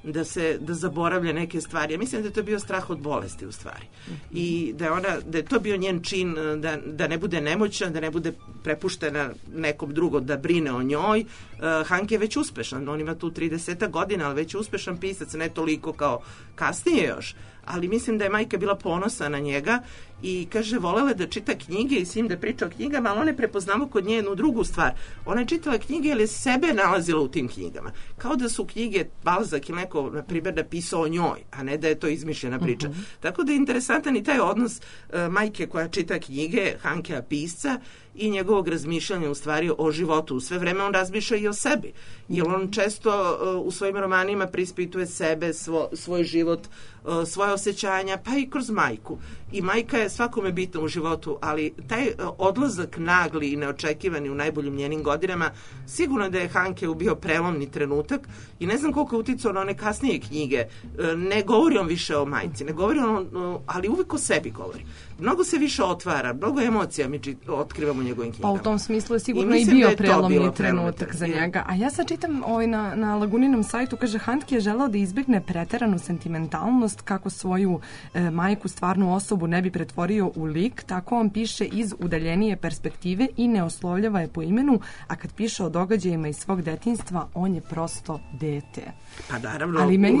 da zaboravlja neke stvari. Ja mislim da je to bio strah od bolesti u stvari. I da je to bio njen čin da ne bude nemoćna, da ne bude prepuštena nekom drugom da brine o njoj. Hanke je već uspešan, on ima tu 30 godina, ali već je uspešan pisac, ne toliko kao kasnije još. Ali mislim da je majka bila ponosna na njega i kaže volela da čita knjige i s njim da priča o knjigama, ali ona je prepoznamo kod nje jednu drugu stvar. Ona je čitala knjige jer je sebe nalazila u tim knjigama. Kao da su knjige Balzac ili neko, na primjer, napisao o njoj, a ne da je to izmišljena priča. Tako da je interesantan i taj odnos majke koja čita knjige, Hankea pisca, i njegovog razmišljanja u stvari o životu. Sve vreme on razmišlja i o sebi. Jer on često u svojim romanima prispituje sebe, svoj život, svoje osjećanja, pa i kroz majku. I majka je svakome bitna u životu, ali taj odlazak nagli i neočekivani u najboljim njenim godinama, sigurno da je Hankeu bio prelomni trenutak i ne znam koliko je uticao na one kasnije knjige. Ne govori on više o majci, ne govori on, ali uvijek o sebi govori. Mnogo se više otvara, mnogo emocija mi otkrivamo u njegovim knjigama.
Pa u tom smislu je sigurno i bio prelomni trenutak za njega. A ja sad čitam na Laguninom sajtu, kaže Handke je želao da izbjegne preteranu sentimentalnost kako svoju majku, stvarnu osobu ne bi pretvorio u lik, tako on piše iz udaljenije perspektive i ne oslovljava je po imenu, a kad piše o događajima iz svog detinjstva, on je prosto dete.
Pa naravno,
ali meni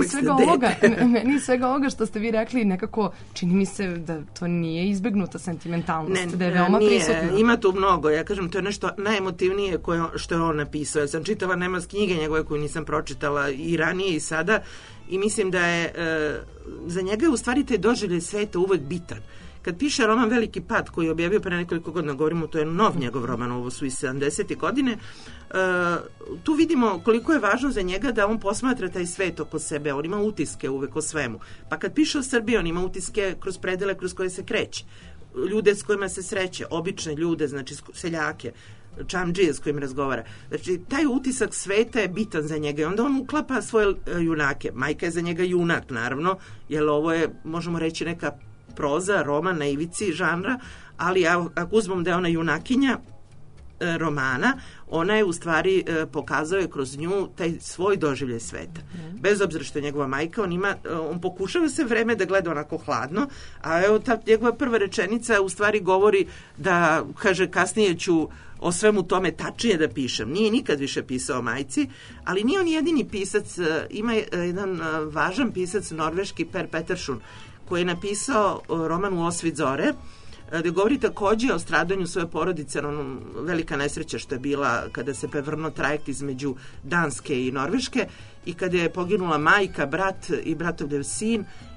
svega ovoga što ste vi rekli nekako čini mi se da to nije izbjegnuta sentimentalnost, da je veoma prisutno.
Ima tu mnogo, ja kažem, to je nešto najemotivnije što je on napisao. Ja sam čitala nema knjige njegove koju nisam pročitala i ranije i sada i mislim da je za njega je u stvari taj doživljaj sveta uvek bitan. Kad piše roman Veliki pad koji je objavio pre nekoliko godina, govorimo, to je nov njegov roman, ovo su iz 70. godine, tu vidimo koliko je važno za njega da on posmatra taj svet oko sebe, on ima utiske uvek o svemu. Pa kad piše o Srbiji, on ima utiske kroz predele kroz koje se kreće, ljude s kojima se sreće, obične ljude, znači seljake, čamdžije s kojim razgovara. Znači, taj utisak sveta je bitan za njega i onda on uklapa svoje junake. Majka je za njega junak, naravno, jer ovo je, možemo reći, neka proza, roman na ivici žanra, ali ako uzmem da je ona junakinja romana, ona je u stvari pokazuje kroz nju taj svoj doživljaj sveta. Bez obzira što je njegova majka, on pokušava se vreme da gleda onako hladno, a evo ta njegova prva rečenica u stvari govori da, kaže, kasnije ću o svemu tome tačnije da pišem. Nije nikad više pisao o majci, ali nije on jedini pisac, ima jedan važan pisac norveški, Per Peterson, koji je napisao roman U osvit zore, gde govori takođe o stradanju svoje porodice, velika nesreća što je bila kada se prevrnuo trajekt između Danske i Norveške i kada je poginula majka, brat i bratovljev sin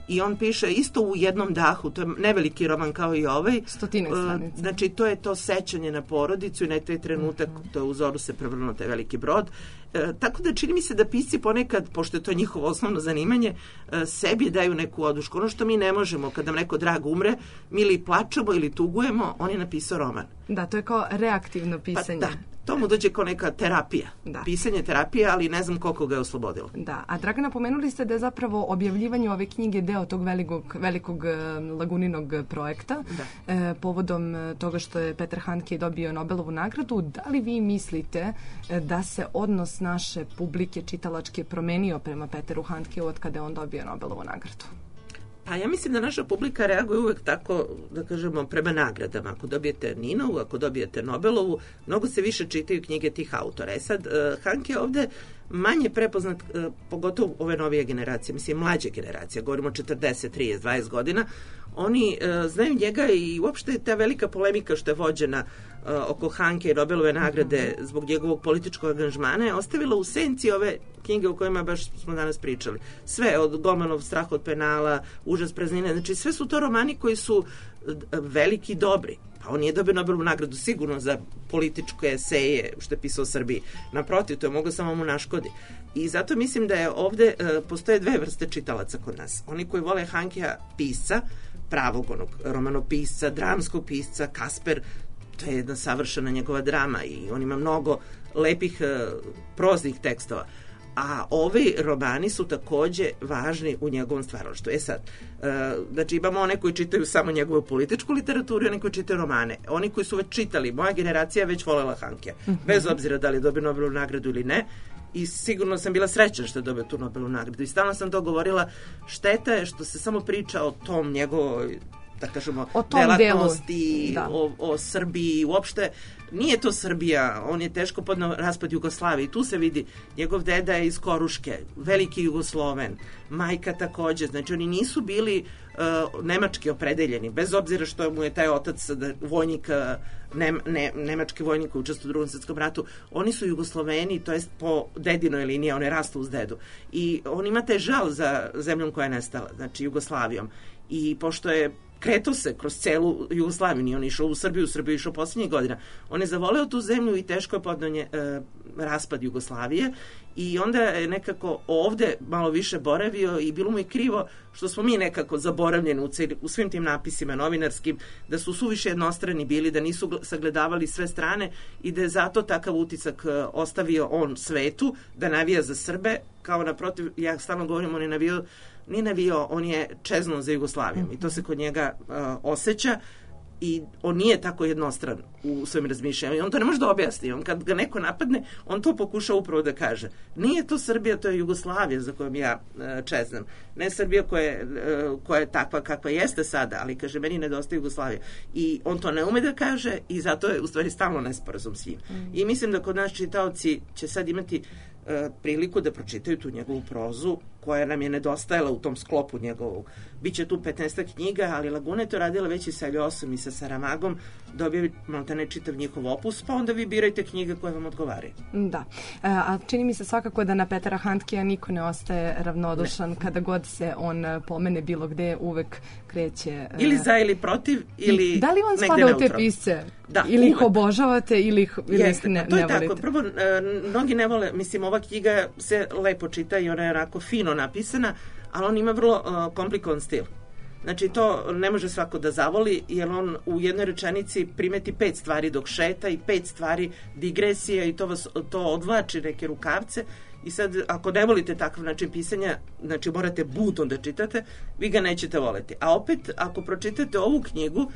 i on piše isto u jednom dahu, to je neveliki roman kao i ovaj.
100 stranica.
Znači, to je to sećanje na porodicu i na taj trenutak, to je u zoru se prevrnuo taj veliki brod. Tako da čini mi se da pisci ponekad, pošto je to njihovo osnovno zanimanje, sebi daju neku odušku. Ono što mi ne možemo, kad nam neko drag umre, mi ili plačemo ili tugujemo, on je napisao roman.
Da, to je kao reaktivno pisanje.
Pa da, to mu dođe kao neka terapija.
Da.
Pisanje terapija, ali ne znam koliko ga je oslobodilo.
Da, a Dragana, pomenuli ste da je zapravo objavljivanje ove knjige deo tog velikog Laguninog projekta. Povodom toga što je Petar Handke dobio Nobelovu nagradu. Da li vi mislite da se odnos naše publike čitalačke promenio prema Peteru Handkeu od kada je on dobio Nobelovu nagradu?
Pa ja mislim da naša publika reaguje uvek tako, da kažemo, prema nagradama. Ako dobijete Ninovu, ako dobijete Nobelovu, mnogo se više čitaju knjige tih autora. Sad, Handke je ovde manje prepoznat, pogotovo ove novije generacije, mislim mlađe generacije, govorimo o 40, 30, 20 godina, oni znaju njega i uopšte ta velika polemika što je vođena oko Handke i Nobelove nagrade zbog njegovog političkog angažmana je ostavila u senci ove knjige o kojima baš smo danas pričali. Sve, od Golmanov Strah od penala, Užas praznine, znači sve su to romani koji su veliki i dobri. Pa on nije dobio Nobelovu nagradu sigurno za političke eseje što je pisao o Srbiji. Naprotiv, to je moglo samo mu naškodi. I zato mislim da je ovde postoje dve vrste čitalaca kod nas. Oni koji vole Handkea pisca, pravog onog romanopisca, dramskog pisca, Kasper, to je jedna savršena njegova drama i on ima mnogo lepih proznih tekstova. A ovi romani su takođe važni u njegovom stvaralaštvu. Sad, znači imamo one koji čitaju samo njegovu političku literaturu i one koji čitaju romane. Oni koji su već čitali, moja generacija već volela Handkea, bez obzira da li je dobio Nobelovu nagradu ili ne. I sigurno sam bila srećna što je dobio tu Nobelovu nagradu. I stalno sam to govorila, šteta je što se samo priča o tom njegovoj, da kažemo, delatnosti, o Srbiji, uopšte nije to Srbija, on je teško podneo raspad Jugoslavije i tu se vidi, njegov deda je iz Koruške, veliki Jugosloven, majka takođe, znači oni nisu bili nemački opredeljeni, bez obzira što mu je taj otac vojnik, nemački vojnik učestvovao u Drugom svetskom ratu, oni su Jugosloveni, to jest po dedinoj liniji, on je rastao uz dedu. I on ima taj žal za zemljom koja je nestala, znači Jugoslavijom. I pošto je kretao se kroz celu Jugoslaviju, nije on išao u Srbiju je išao posljednjih godina. On je zavoleo tu zemlju i teško je podneo raspad Jugoslavije i onda je nekako ovde malo više boravio i bilo mu je krivo što smo mi nekako zaboravljeni u svim tim napisima novinarskim, da su suviše jednostrani bili, da nisu sagledavali sve strane i da je zato takav utisak ostavio on svetu, da navija za Srbe, kao naprotiv, ja stalno govorim, on je nije navio, on je čeznuo za Jugoslavijom i to se kod njega osjeća i on nije tako jednostran u svojim razmišljanjima. On to ne može da objasni. On kad ga neko napadne, on to pokuša upravo da kaže. Nije to Srbija, to je Jugoslavija za kojom ja čeznem. Ne Srbija koja je takva kakva jeste sada, ali kaže, meni nedostaje Jugoslavija. I on to ne ume da kaže i zato je u stvari stalno nesporazum s njim. I mislim da kod nas čitaoci će sad imati priliku da pročitaju tu njegovu prozu koja nam je nedostajala u tom sklopu njegovog. Biće tu 15 knjiga, ali Laguna je to radila već i sa Ljosom i sa Saramagom, dobije maltene čitav njihov opus, pa onda vi birajte knjige koje vam odgovaraju.
Da, a čini mi se svakako da na Petera Handkea niko ne ostaje ravnodušan kada god se on pomene bilo gde, uvek kreće...
Ili za ili protiv, ili
da li on spada u te pisce?
Da,
ili ih obožavate, ili ih ne
to je
volite?
Tako, prvo, mnogi ne vole, mislim, ova knjiga se lepo čita i ona je onako fino napisana, ali on ima vrlo komplikovan stil. Znači, to ne može svako da zavoli, jer on u jednoj rečenici primeti 5 stvari dok šeta i 5 stvari digresije i to odvlači neke rukavce. I sad, ako ne volite takav način pisanja, znači morate budno da čitate, vi ga nećete voleti. A opet, ako pročitate ovu knjigu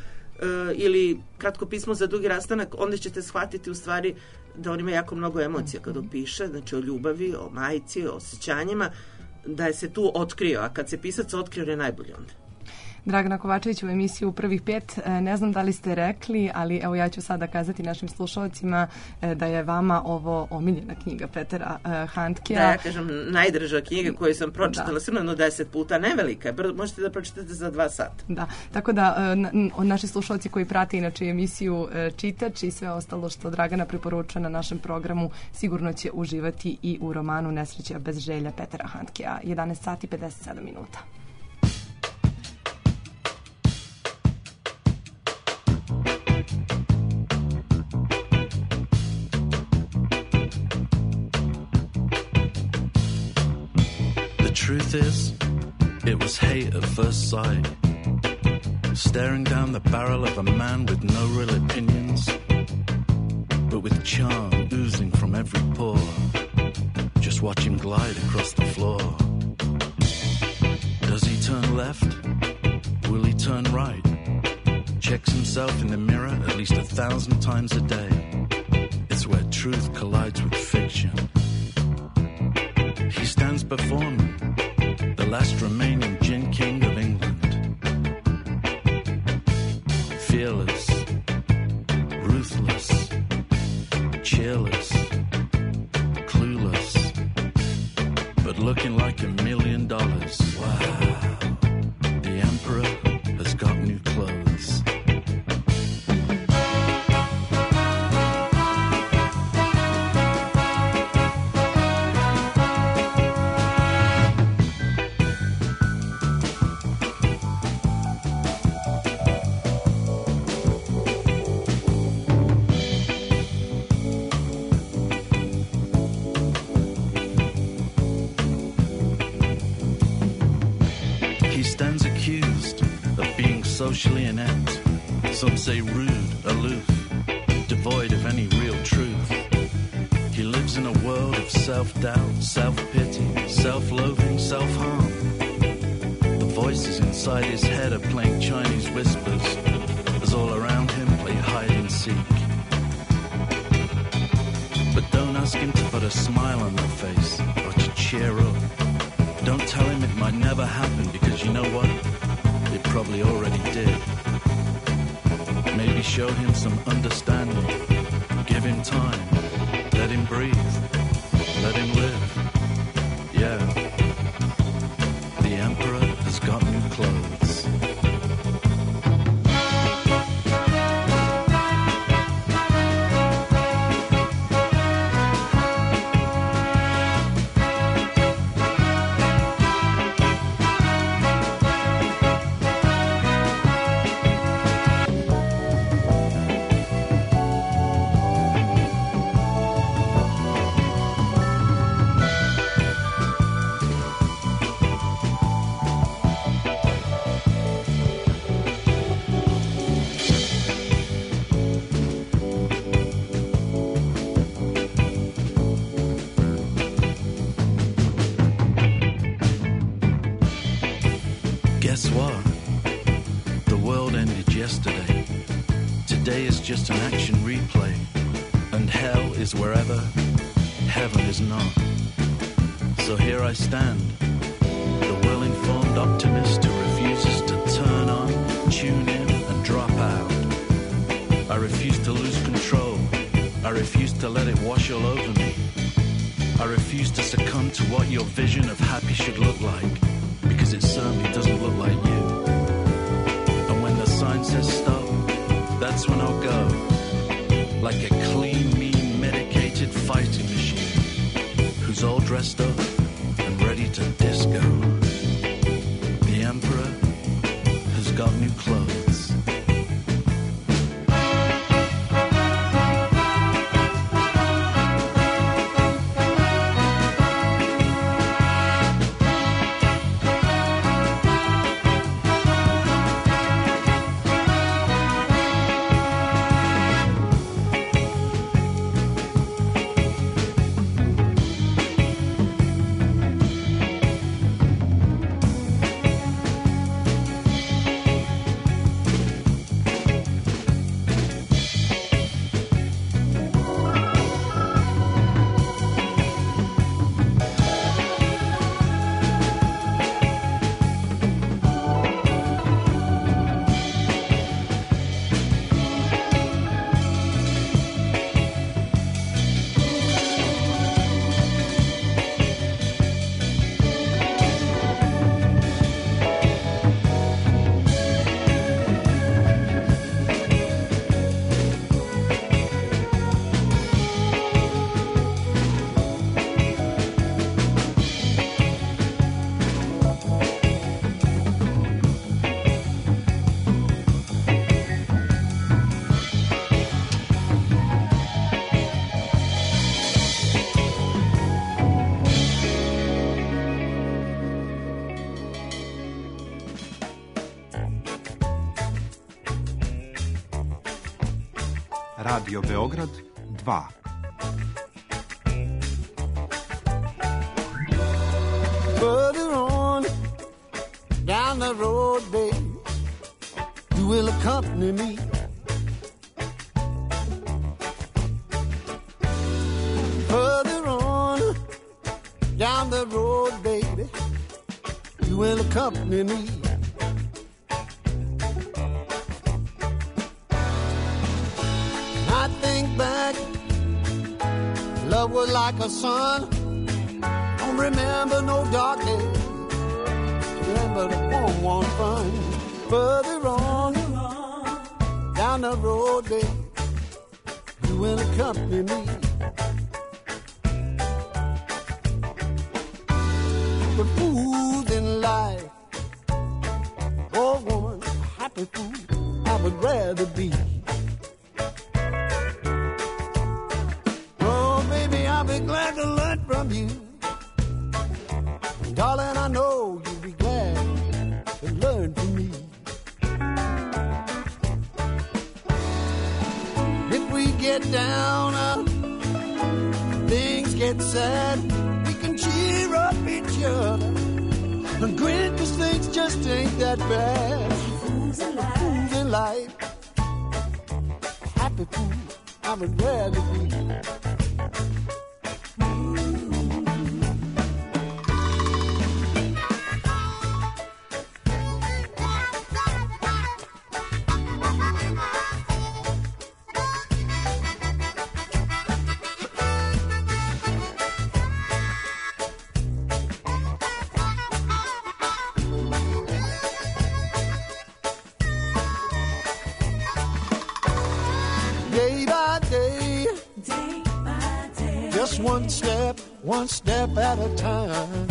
ili Kratko pismo za dugi rastanak, onda ćete shvatiti u stvari da on ima jako mnogo emocija kad on piše, znači o ljubavi, o majci, o osjećanjima, da je se tu otkrio, a kad se pisac otkrio, on je najbolji onda.
Dragana Kovačević u emisiju Prvih 5. Ne znam da li ste rekli, ali evo ja ću sada kazati našim slušalcima da je vama ovo omiljena knjiga Petera Handkea.
Da, ja kažem, najdraža knjiga koju sam pročitala sigurno 10 puta, nevelika. Možete da pročitate za 2 sata.
Da, tako da naši slušalci koji prate inače emisiju Čitač i sve ostalo što Dragana preporuča na našem programu sigurno će uživati i u romanu Nesreća bez želja Petera Handkea. 11 sati 57 minuta.
truth is, it was hate at first sight. Staring down the barrel of a man with no real opinions, but with charm oozing from every pore. Just watch him glide across the floor. Does he turn left? Will he turn right? Checks himself in the mirror at least 1,000 times a day. It's where truth collides with fiction. He stands before me, the last remaining gin king of England. Fearless, ruthless, cheerless, clueless, but looking like $1 million. Wow. The emperor has got new clothes. Socially inept, some say rude, aloof, devoid of any real truth. He lives in a world of self-doubt, self-pity, self-loathing, self-harm. The voices inside his head are playing Chinese whispers, as all around him play hide and seek. But don't ask him to put a smile on their face, or to cheer up. Don't tell him it might never happen, because you know what? It probably already did. Maybe show him some understanding. Give him time. Let him breathe. Let him live. Yeah. The emperor has got new clothes. Guess what? The world ended yesterday. Today is just an action replay. And hell is wherever heaven is not. So here I stand, the well-informed optimist who refuses to turn on, tune in and drop out. I refuse to lose control. I refuse to let it wash all over me. I refuse to succumb to what your vision of happy should look like, because it certainly doesn't look like you. And when the sign says stop, that's when I'll go, like a clean, mean, medicated fighting machine, who's all dressed up and ready to disco. The emperor has got new clothes.
Radio Beograd 2.
Further on down the road, babe, you will accompany me. Further on down the road, baby, you will accompany me. I think back, love was like a sun. Don't remember no dark days. Remember the warm fun. Further on down the road, babe, you will accompany me. The fools in life, oh woman, a happy fool I would rather be. Oh baby, I'll be glad to learn from you. Darling, I know you'll be glad to learn from me. If we get down, things get sad, we can cheer up each other and grin 'cause things just ain't that bad. Fools in life, happy fool I would rather be. One step at a time.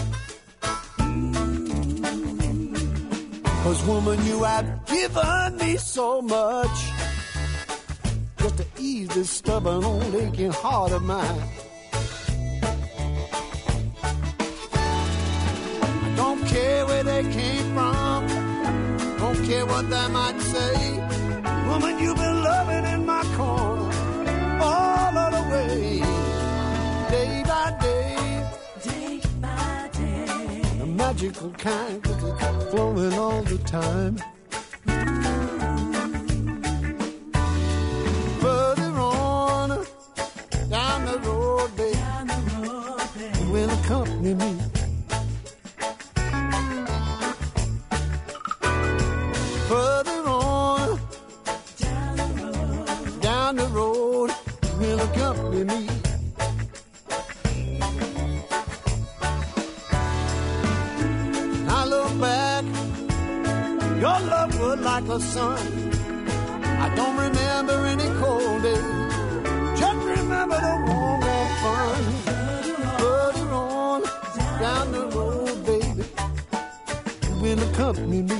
'Cause woman, you have given me so much just to ease this stubborn old aching heart of mine. I don't care where they came from, don't care what they might say. Woman, you've been loving in my corner all of the way. Day by day, the magical kind, 'cause it's flowing all the time. Further on down the road, babe, you will accompany me. Further on down the road, you will accompany me. Your love was like a sun. I don't remember any cold days. Just remember the warm fun. Further on down the road, baby, you will accompany me.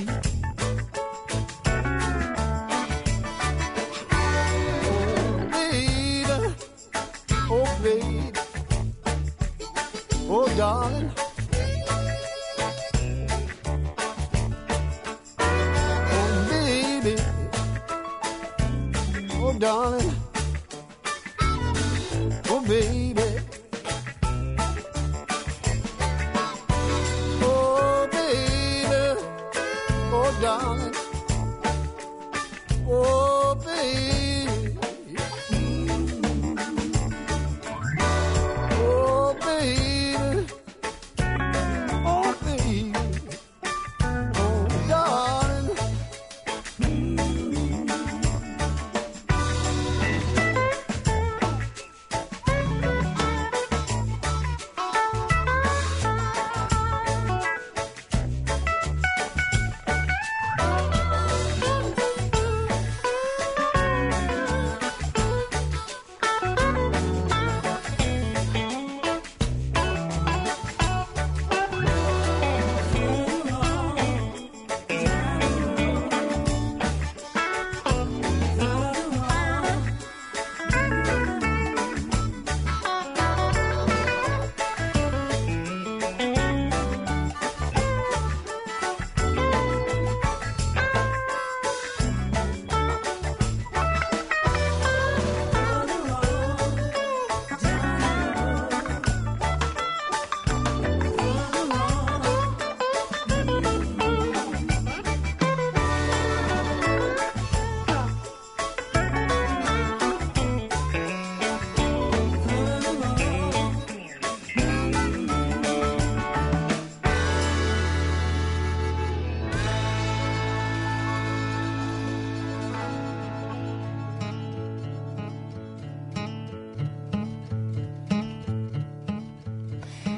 Oh baby, oh darling. Darling, oh baby, oh baby, oh darling, oh baby, oh baby, oh baby, oh darling.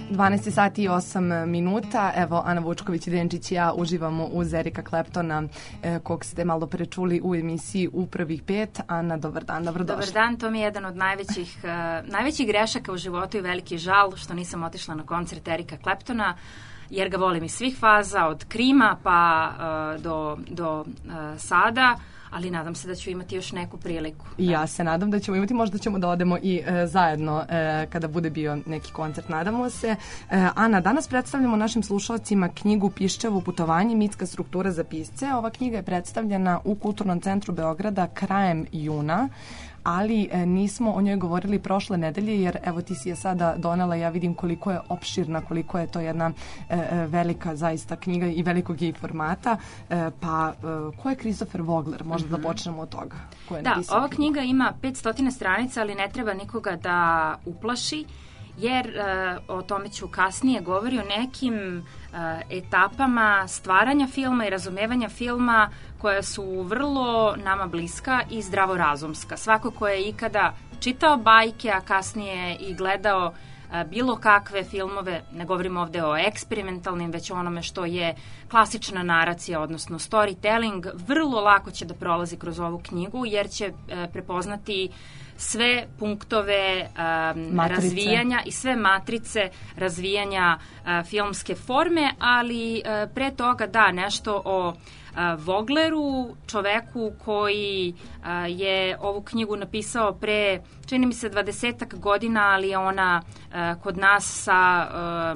12 sati i 8 minuta. Evo, Ana Vučković-Denčić i ja uživamo uz Erika Claptona, kog ste malo prečuli u emisiji U prvih 5. Ana, dobar dan, dobrodošli.
Dobar dan, to mi je jedan od najvećih grešaka u životu i veliki žal što nisam otišla na koncert Erika Claptona, jer ga volim iz svih faza, od Krima pa do sada, ali nadam se da ću imati još neku priliku.
I ja se nadam da ćemo imati, možda ćemo da odemo i zajedno kada bude bio neki koncert, nadamo se. Ana, danas predstavljamo našim slušalcima knjigu Piščevo putovanje, mitska struktura za pisce. Ova knjiga je predstavljena u Kulturnom centru Beograda krajem juna, ali nismo o njoj govorili prošle nedelje, jer evo ti si je sada donela, ja vidim koliko je opširna, koliko je to jedna velika zaista knjiga i velikog je i formata. Pa ko je Christopher Vogler? Možda da počnemo od toga. Ko je napisao
ova knjiga ima 500 stranica, ali ne treba nikoga da uplaši, jer o tome ću kasnije govori o nekim etapama stvaranja filma i razumevanja filma koja su vrlo nama bliska i zdravorazumska. Svako ko je ikada čitao bajke, a kasnije i gledao bilo kakve filmove, ne govorimo ovde o eksperimentalnim, već o onome što je klasična naracija, odnosno storytelling, vrlo lako će da prolazi kroz ovu knjigu, jer će prepoznati sve punktove razvijanja i sve matrice razvijanja filmske forme, ali pre toga da nešto o Vogleru, čoveku koji je ovu knjigu napisao pre, čini mi se, 20 godina, ali je ona kod nas sa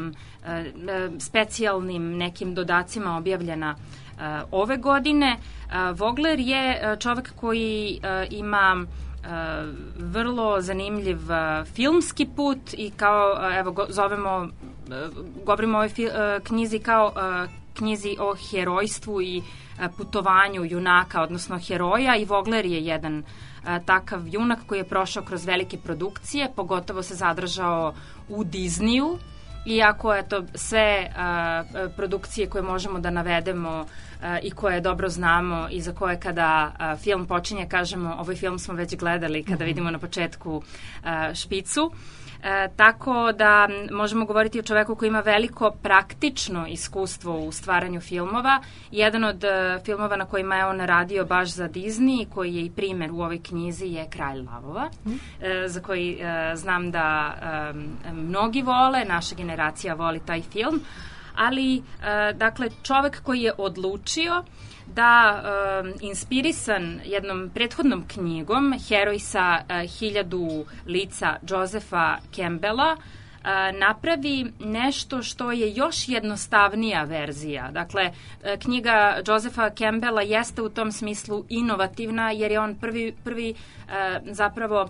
specijalnim nekim dodacima objavljena ove godine. Vogler je čovek koji ima vrlo zanimljiv filmski put i kao, evo, govorimo o ovoj knjizi kao knjizi o herojstvu i putovanju junaka, odnosno heroja, i Vogler je jedan takav junak koji je prošao kroz velike produkcije, pogotovo se zadržao u Disneyu, iako je to sve produkcije koje možemo da navedemo i koje dobro znamo i za koje kada film počinje kažemo ovaj film smo već gledali kada vidimo na početku špicu. Tako da možemo govoriti o čoveku koji ima veliko praktično iskustvo u stvaranju filmova. Jedan od filmova na kojima je on radio baš za Disney, koji je i primer u ovoj knjizi, je Kralj lavova, za koji znam da mnogi vole, naša generacija voli taj film, ali dakle čovek koji je odlučio da inspirisan jednom prethodnom knjigom, Heroj sa 1000 lica Josepha Campbella, napravi nešto što je još jednostavnija verzija. Dakle, knjiga Josepha Campbella jeste u tom smislu inovativna, jer je on prvi zapravo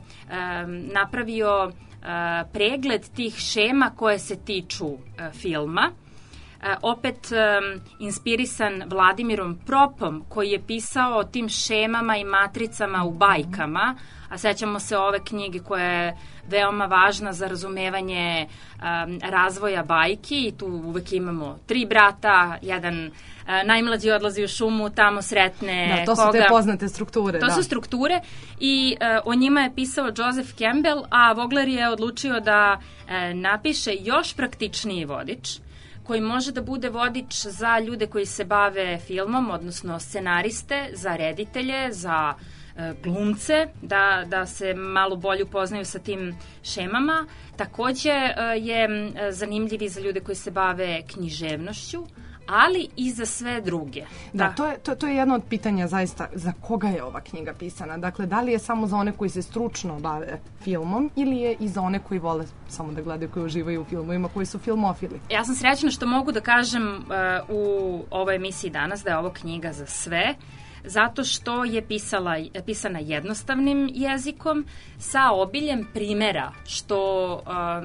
napravio pregled tih šema koje se tiču filma. Opet inspirisan Vladimirom Propom, koji je pisao o tim šemama i matricama u bajkama, a sećamo se ove knjige koja je veoma važna za razumevanje razvoja bajki, i tu uvek imamo 3 brata, jedan najmlađi odlazi u šumu, tamo sretne
da, to su te poznate strukture.
To su strukture i o njima je pisao Joseph Campbell, a Vogler je odlučio da napiše još praktičniji vodič, koji može da bude vodič za ljude koji se bave filmom, odnosno scenariste, za reditelje, za glumce, da se malo bolje upoznaju sa tim šemama. Takođe je zanimljiv i za ljude koji se bave književnošću, ali i za sve druge.
Da, to je jedno od pitanja zaista, za koga je ova knjiga pisana? Dakle, da li je samo za one koji se stručno bave filmom ili je i za one koji vole samo da gledaju, koji uživaju u filmovima, koji su filmofili?
Ja sam srećna što mogu da kažem u ovoj emisiji danas da je ovo knjiga za sve, zato što je pisana jednostavnim jezikom sa obiljem primera, što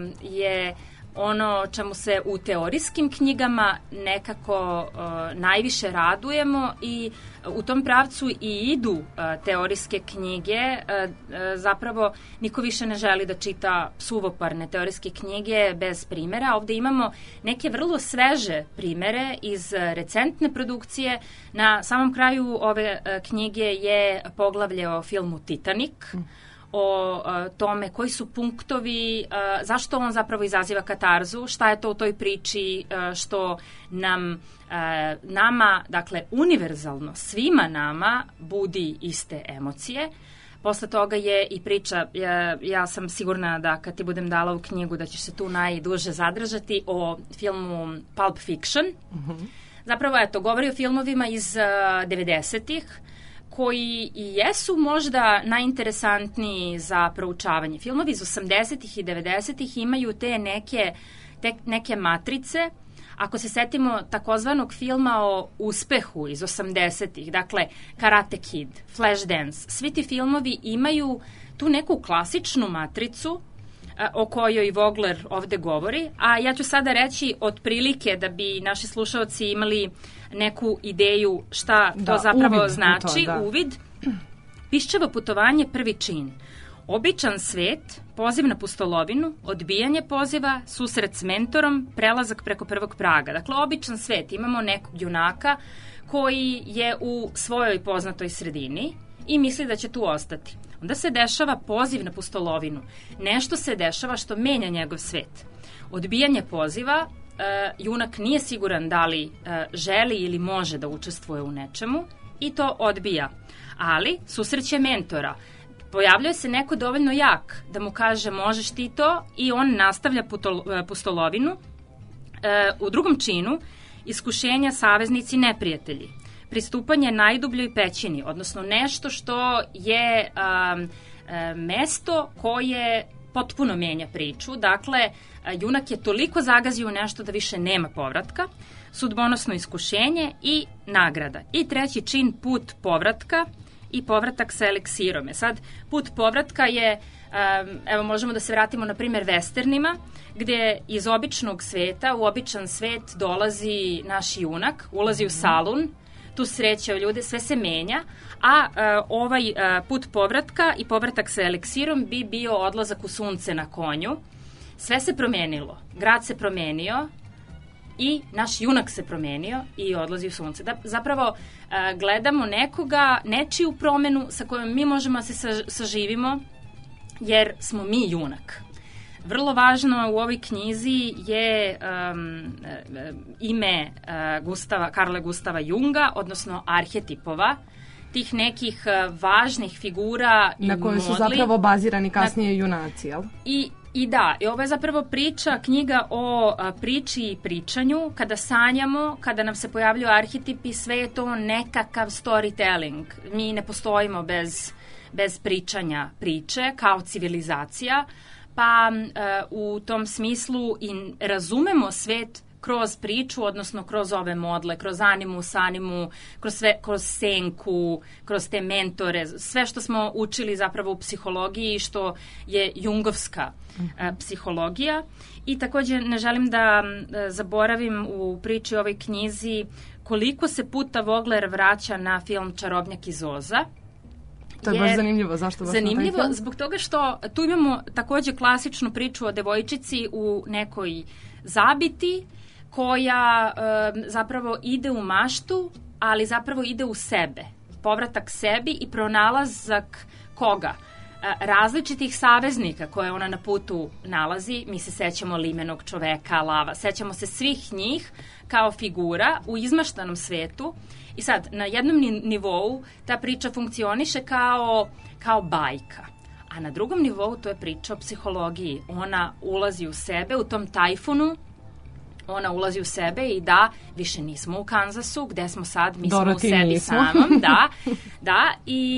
je ono čemu se u teorijskim knjigama nekako najviše radujemo, i u tom pravcu i idu teorijske knjige. Zapravo niko više ne želi da čita suvoparne teorijske knjige bez primera. Ovde imamo neke vrlo sveže primere iz recentne produkcije. Na samom kraju ove knjige je poglavlje o filmu Titanic, o tome koji su punktovi, zašto on zapravo izaziva katarzu, šta je to u toj priči što nama, dakle, univerzalno, svima nama budi iste emocije. Posle toga je i priča, ja sam sigurna da kad ti budem dala u knjigu da ćeš se tu najduže zadržati, o filmu Pulp Fiction. Zapravo, eto, govori o filmovima iz 90-ih, koji i jesu možda najinteresantniji za proučavanje. Filmovi iz 80-ih i 90-ih imaju te neke matrice. Ako se setimo takozvanog filma o uspehu iz 80-ih, dakle Karate Kid, Flashdance, svi ti filmovi imaju tu neku klasičnu matricu o kojoj Vogler ovde govori, a ja ću sada reći otprilike da bi naši slušalci imali neku ideju šta to zapravo znači, uvid. Piščevo putovanje, prvi čin. Običan svet, poziv na pustolovinu, odbijanje poziva, susret s mentorom, prelazak preko prvog praga. Dakle, običan svet. Imamo nekog junaka koji je u svojoj poznatoj sredini i misli da će tu ostati. Onda se dešava poziv na pustolovinu. Nešto se dešava što menja njegov svet. Odbijanje poziva, junak nije siguran da li želi ili može da učestvuje u nečemu i to odbija. Ali susreće mentora. Pojavljuje se neko dovoljno jak da mu kaže možeš ti to i on nastavlja pustolovinu. U drugom činu iskušenja, saveznici, neprijatelji. Pristupanje najdubljoj pećini, odnosno nešto što je mesto koje potpuno menja priču. Dakle, junak je toliko zagazio nešto da više nema povratka. Sudbonosno iskušenje i nagrada. I treći čin, put povratka i povratak sa eliksirom. Sad, put povratka je, evo možemo da se vratimo na primjer westernima, gde iz običnog sveta u običan svet dolazi naš junak, ulazi u salun, tu sreće ljude, sve se menja, a ovaj put povratka i povratak sa eliksirom bi bio odlazak u sunce na konju. Sve se promenilo, grad se promenio i naš junak se promenio i odlazi u sunce. Zapravo gledamo nečiju promenu sa kojom mi možemo da se saživimo, jer smo mi junak. Vrlo važno u ovoj knjizi je ime Karla Gustava Junga, odnosno arhetipova, tih nekih važnih figura i
na koje su
modli.
zapravo bazirani kasnije junaci, jel?
I da, i ovo je zapravo knjiga o priči i pričanju, kada sanjamo, kada nam se pojavljuju arhetipi, sve je to nekakav storytelling. Mi ne postojimo bez pričanja priče, kao civilizacija, pa u tom smislu i razumemo svet kroz priču, odnosno kroz ove modle, kroz animu, kroz senku, kroz te mentore, sve što smo učili zapravo u psihologiji, što je jungovska psihologija. I također ne želim da zaboravim u priči o ovoj knjizi koliko se puta Vogler vraća na film Čarobnjak iz Oza.
To je baš zanimljivo. Zašto baš
zanimljivo?
na taj film?
Zbog toga što tu imamo također klasičnu priču o devojčici u nekoj zabiti koja zapravo ide u maštu, ali zapravo ide u sebe. Povratak sebi i pronalazak koga? Različitih saveznika koje ona na putu nalazi. Mi se sećamo limenog čoveka, lava. Sećamo se svih njih kao figura u izmaštanom svetu. I sad, na jednom nivou ta priča funkcioniše kao bajka. A na drugom nivou to je priča o psihologiji. Ona ulazi u sebe, u tom tajfunu, ona ulazi u sebe i da, više nismo u Kanzasu, gde smo sad, mi smo u sebi samom. Da,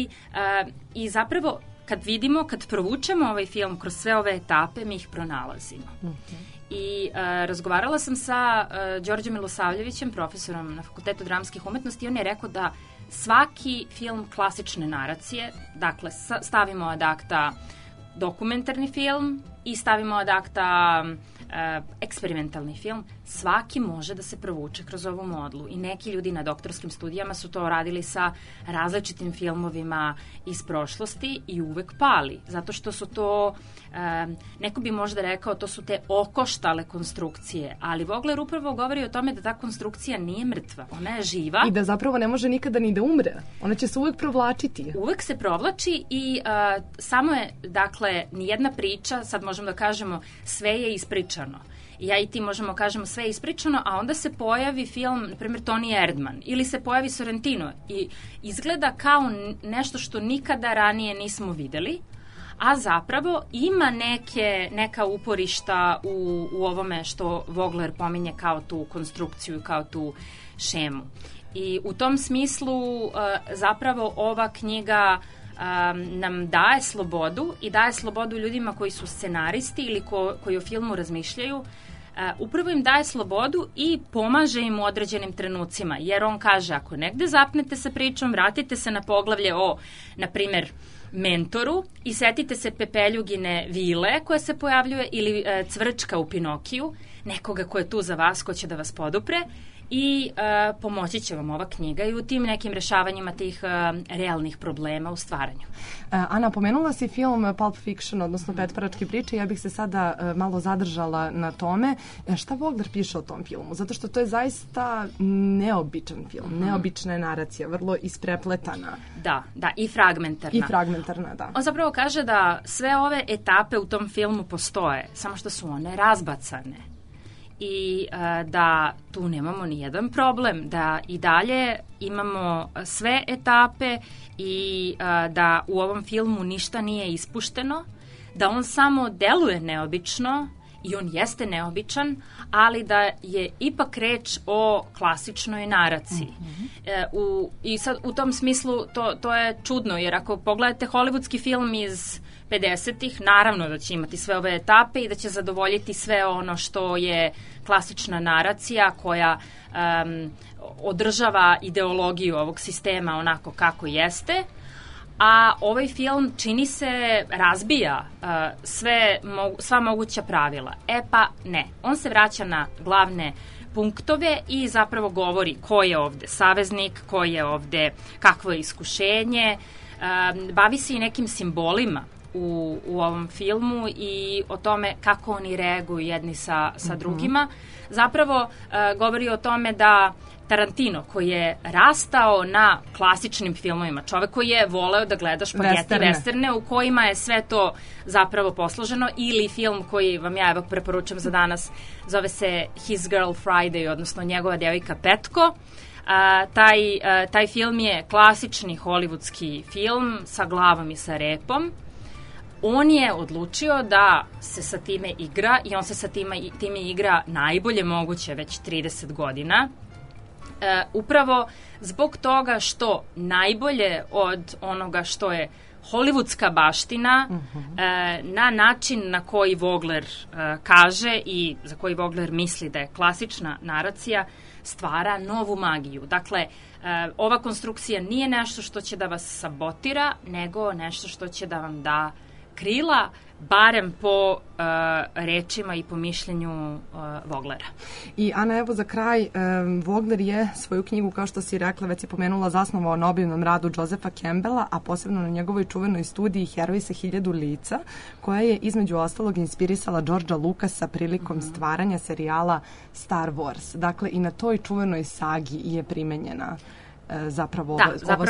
i zapravo kad provučemo ovaj film kroz sve ove etape, mi ih pronalazimo. I razgovarala sam sa Đorđem Milosavljevićem, profesorom na Fakultetu dramskih umetnosti, i on je rekao da svaki film klasične naracije, dakle stavimo ad acta dokumentarni film i stavimo ad acta eksperimentalni film, svaki može da se provuče kroz ovu modlu i neki ljudi na doktorskim studijama su to radili sa različitim filmovima iz prošlosti i uvek pali, zato što su to, neko bi možda rekao, to su te okoštale konstrukcije, ali Vogler upravo govori o tome da ta konstrukcija nije mrtva, ona je živa.
I da zapravo ne može nikada ni da umre, ona će se uvek provlačiti.
Uvek se provlači i samo je, dakle, nijedna priča, sad možemo da kažemo, sve je ispričano. Ja i ti možemo kažemo sve je ispričano, a onda se pojavi film, na primjer, Toni Erdman, ili se pojavi Sorrentino i izgleda kao nešto što nikada ranije nismo videli, a zapravo ima neka uporišta u ovome što Vogler pominje kao tu konstrukciju, kao tu šemu. I u tom smislu zapravo ova knjiga nam daje slobodu i daje slobodu ljudima koji su scenaristi ili koji o filmu razmišljaju. Upravo im daje slobodu i pomaže im u određenim trenucima, jer on kaže, ako negde zapnete sa pričom, vratite se na poglavlje o, na primjer, mentoru i setite se Pepeljugine vile koja se pojavljuje ili Cvrčka u Pinokiju, nekoga ko je tu za vas, ko će da vas podupre i pomoći će vam ova knjiga i u tim nekim rešavanjima tih realnih problema u stvaranju.
Ana, pomenula si film Pulp Fiction, odnosno Petvaračke priče, ja bih se sada malo zadržala na tome. Šta Vogler piše o tom filmu? Zato što to je zaista neobičan film, neobična je naracija, vrlo isprepletana.
Da, i fragmentarna.
I fragmentarna, da.
On zapravo kaže da sve ove etape u tom filmu postoje, samo što su one razbacane. I da tu nemamo ni jedan problem, da i dalje imamo sve etape i da u ovom filmu ništa nije ispušteno, da on samo deluje neobično i on jeste neobičan, ali da je ipak reč o klasičnoj naraciji. I sad u tom smislu to je čudno, jer ako pogledate hollywoodski film iz 50-ih, naravno da će imati sve ove etape i da će zadovoljiti sve ono što je klasična naracija koja održava ideologiju ovog sistema onako kako jeste, a ovaj film čini se razbija sva moguća pravila. Pa ne, on se vraća na glavne punktove i zapravo govori ko je ovde saveznik, ko je ovde, kakvo je iskušenje, bavi se i nekim simbolima u ovom filmu i o tome kako oni reaguju jedni sa drugima. Zapravo govori o tome da Tarantino, koji je rastao na klasičnim filmovima, čovek koji je voleo da gleda špageti westerne u kojima je sve to zapravo posloženo, ili film koji vam ja preporučujem za danas, zove se His Girl Friday, odnosno Njegova devojka Petko. Taj film je klasični hollywoodski film sa glavom i sa repom. On je odlučio da se sa time igra i on se sa time igra najbolje moguće već 30 godina. Upravo zbog toga što najbolje od onoga što je hollywoodska baština na način na koji Vogler kaže i za koji Vogler misli da je klasična naracija stvara novu magiju. Dakle, ova konstrukcija nije nešto što će da vas sabotira, nego nešto što će da vam da krila, barem po rečima i po mišljenju Voglera.
I Ana, evo za kraj, Vogler je svoju knjigu, kao što si rekla, već je pomenula, zasnovao na objavnom radu Josepha Campbella, a posebno na njegovoj čuvenoj studiji Heroji sa 1000 lica, koja je između ostalog inspirisala Georgea Lucasa prilikom stvaranja serijala Star Wars. Dakle, i na toj čuvenoj sagi je primenjena zapravo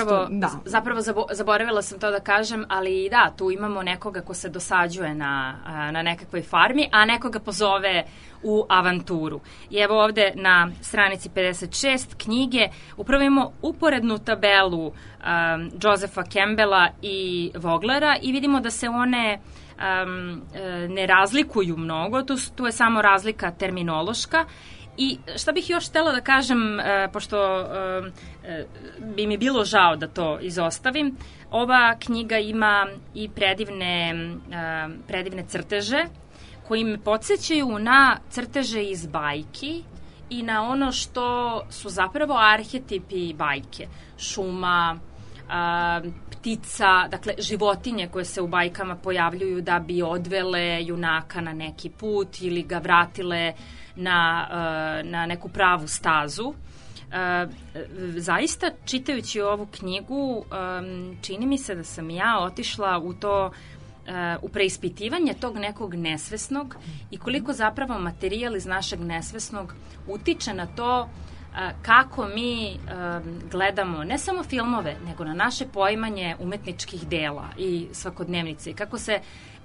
zaboravila sam to da kažem, ali da, tu imamo nekoga ko se dosađuje na nekakvoj farmi, a nekoga pozove u avanturu. I evo ovde na stranici 56 knjige upravo imamo uporednu tabelu Josepha Campbella i Voglera i vidimo da se one ne razlikuju mnogo, tu je samo razlika terminološka. I šta bih još htjela da kažem, pošto bi mi bilo žao da to izostavim, ova knjiga ima i predivne crteže koji me podsjećaju na crteže iz bajki i na ono što su zapravo arhetipi bajke. Šuma, ptica, dakle životinje koje se u bajkama pojavljuju da bi odvele junaka na neki put ili ga vratile na neku pravu stazu. Zaista, čitajući ovu knjigu, čini mi se da sam ja otišla u to, u preispitivanje tog nekog nesvesnog i koliko zapravo materijal iz našeg nesvesnog utiče na to kako mi gledamo ne samo filmove, nego na naše poimanje umetničkih dela i svakodnevnice. Kako se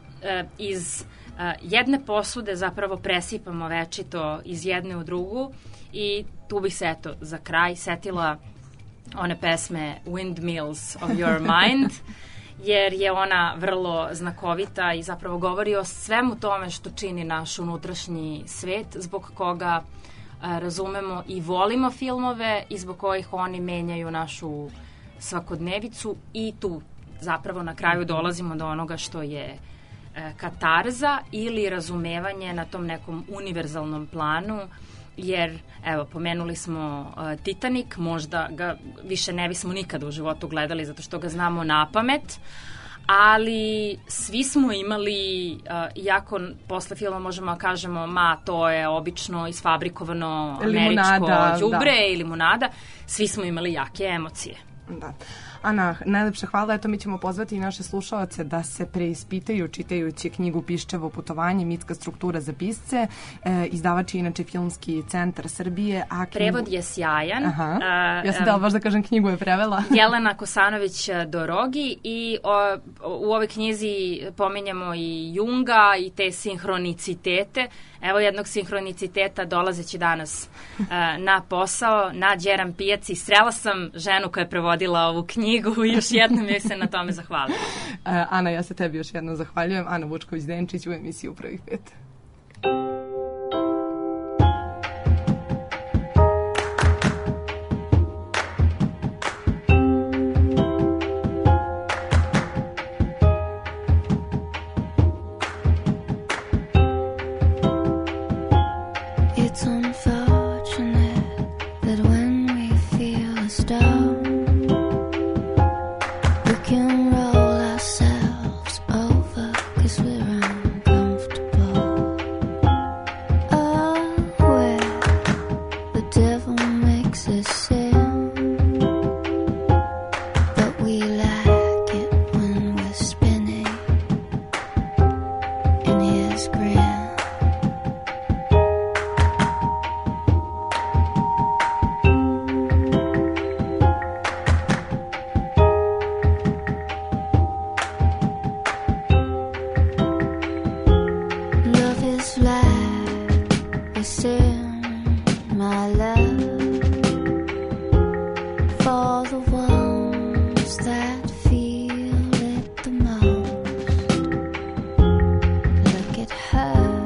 iz jedne posude zapravo presipamo večito iz jedne u drugu i tu bih se, eto, za kraj setila one pesme Windmills of Your Mind, jer je ona vrlo znakovita i zapravo govori o svemu tome što čini naš unutrašnji svet, zbog koga razumemo i volimo filmove i zbog kojih oni menjaju našu svakodnevicu i tu zapravo na kraju dolazimo do onoga što je katarza ili razumevanje na tom nekom univerzalnom planu, jer, evo, pomenuli smo Titanic, možda ga više ne bismo nikada u životu gledali zato što ga znamo na pamet, ali svi smo imali, iako posle filma možemo da kažemo to je obično isfabrikovano američko đubre ili limunada, svi smo imali jake emocije.
Da. Ana, najlepše hvala. Eto, mi ćemo pozvati i naše slušaoce da se preispitaju čitajući knjigu Piščevo putovanje, mitska struktura za pisce. Izdavač je inače Filmski centar Srbije. A
Prevod je sjajan.
Ja sam dala baš da kažem, knjigu je prevela.
Jelena Kosanović-Dorogi i u ovoj knjizi pominjamo i Junga i te sinhronicitete. Evo jednog sinhroniciteta dolazeći danas na posao, na Đeram pijaci. Srela sam ženu koja je prevodila ovu knjigu i još jednom joj se na tome zahvalila.
Ana, ja se tebi još jednom zahvaljujem. Ana Vučković-Denčić u emisiji U prvih 5.
It's unfortunate that when we feel us down, we can roll ourselves over 'cause we're uncomfortable. Oh, where the devil makes us sin, but we like it when we're spinning in his grin. Love is like a sin, my love, for the ones that feel it the most. Look at her.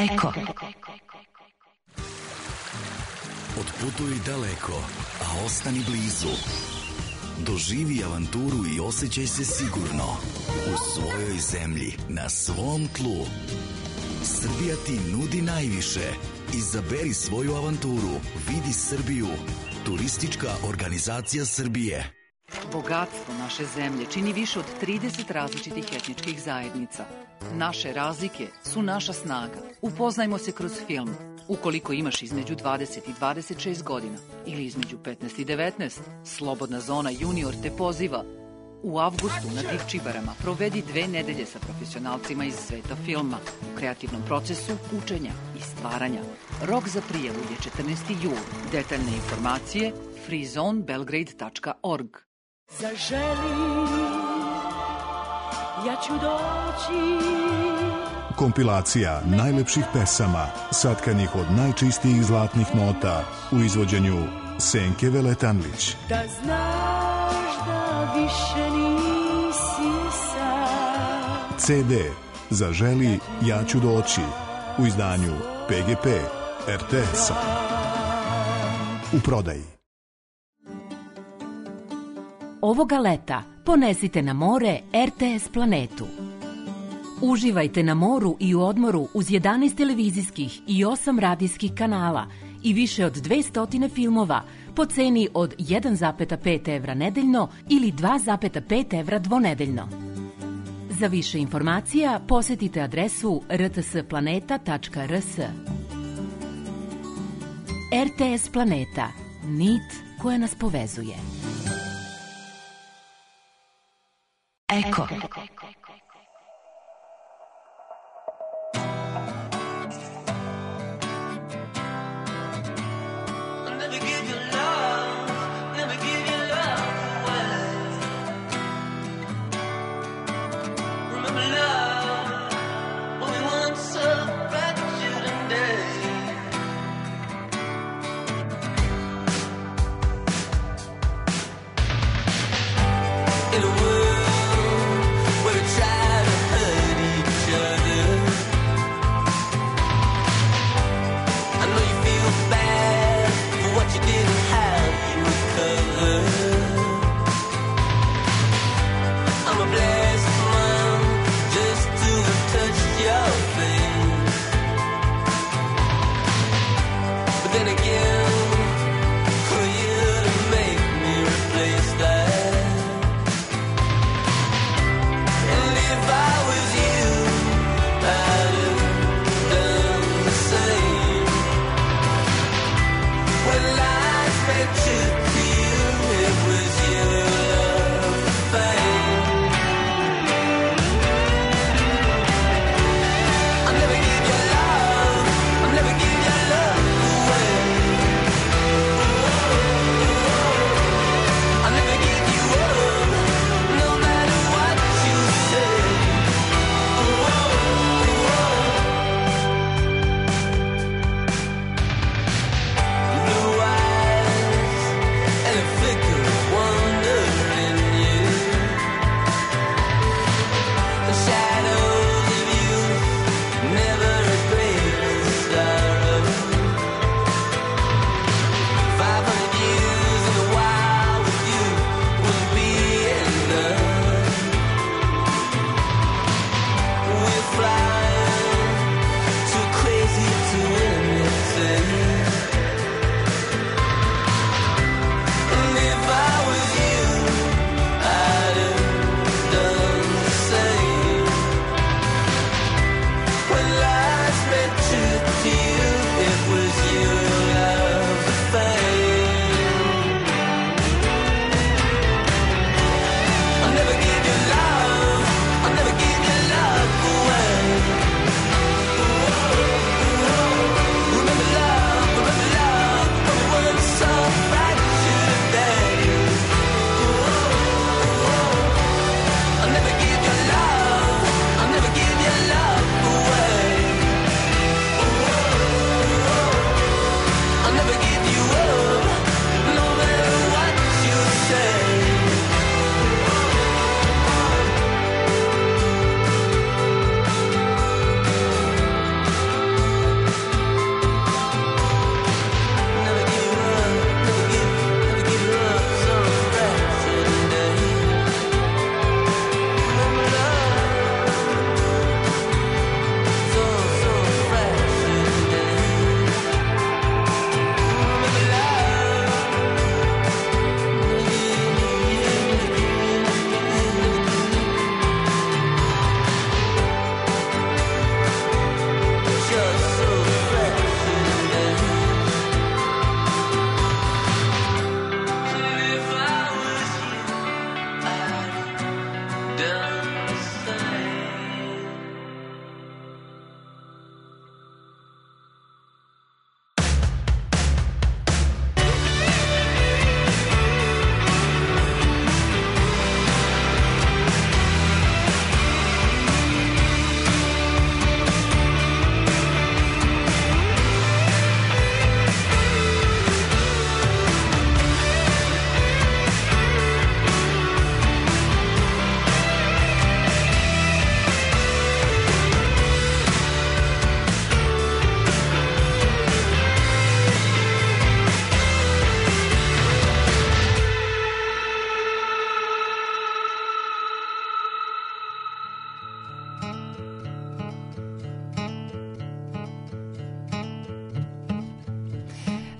Eko.
Otputuj daleko, a ostani blizu. Doživi avanturu i osjećaj se sigurno u svojoj zemlji, na svom tlu. Srbija ti nudi najviše. Izaberi svoju avanturu. Vidi Srbiju. Turistička organizacija Srbije.
Bogatstvo naše zemlje čini više od 30 različitih etničkih zajednica. Naše razlike su naša snaga. Upoznajmo se kroz film. Ukoliko imaš između 20 i 26 godina ili između 15 i 19, Slobodna zona junior te poziva. U avgustu na Divčibarama provedi 2 nedelje sa profesionalcima iz sveta filma u kreativnom procesu učenja i stvaranja. Rok za prijavu je 14. jul. Detaljne informacije freezonebelgrade.org.
Zaželi, ja ću doći.
Kompilacija najlepših pesama, satkanih od najčistijih zlatnih nota u izvođenju Senke Veletanlić.
Da znaš da više nisi sam.
CD Zaželi, ja ću doći u izdanju PGP RTS-a. U prodaji.
Ovoga leta ponesite na more RTS Planetu. Uživajte na moru i u odmoru uz 11 televizijskih i 8 radijskih kanala i više od 200 filmova po ceni od 1,5 evra nedeljno ili 2,5 evra dvonedeljno. Za više informacija posetite adresu rtsplaneta.rs. RTS Planeta. Nit koja nas povezuje. Eko.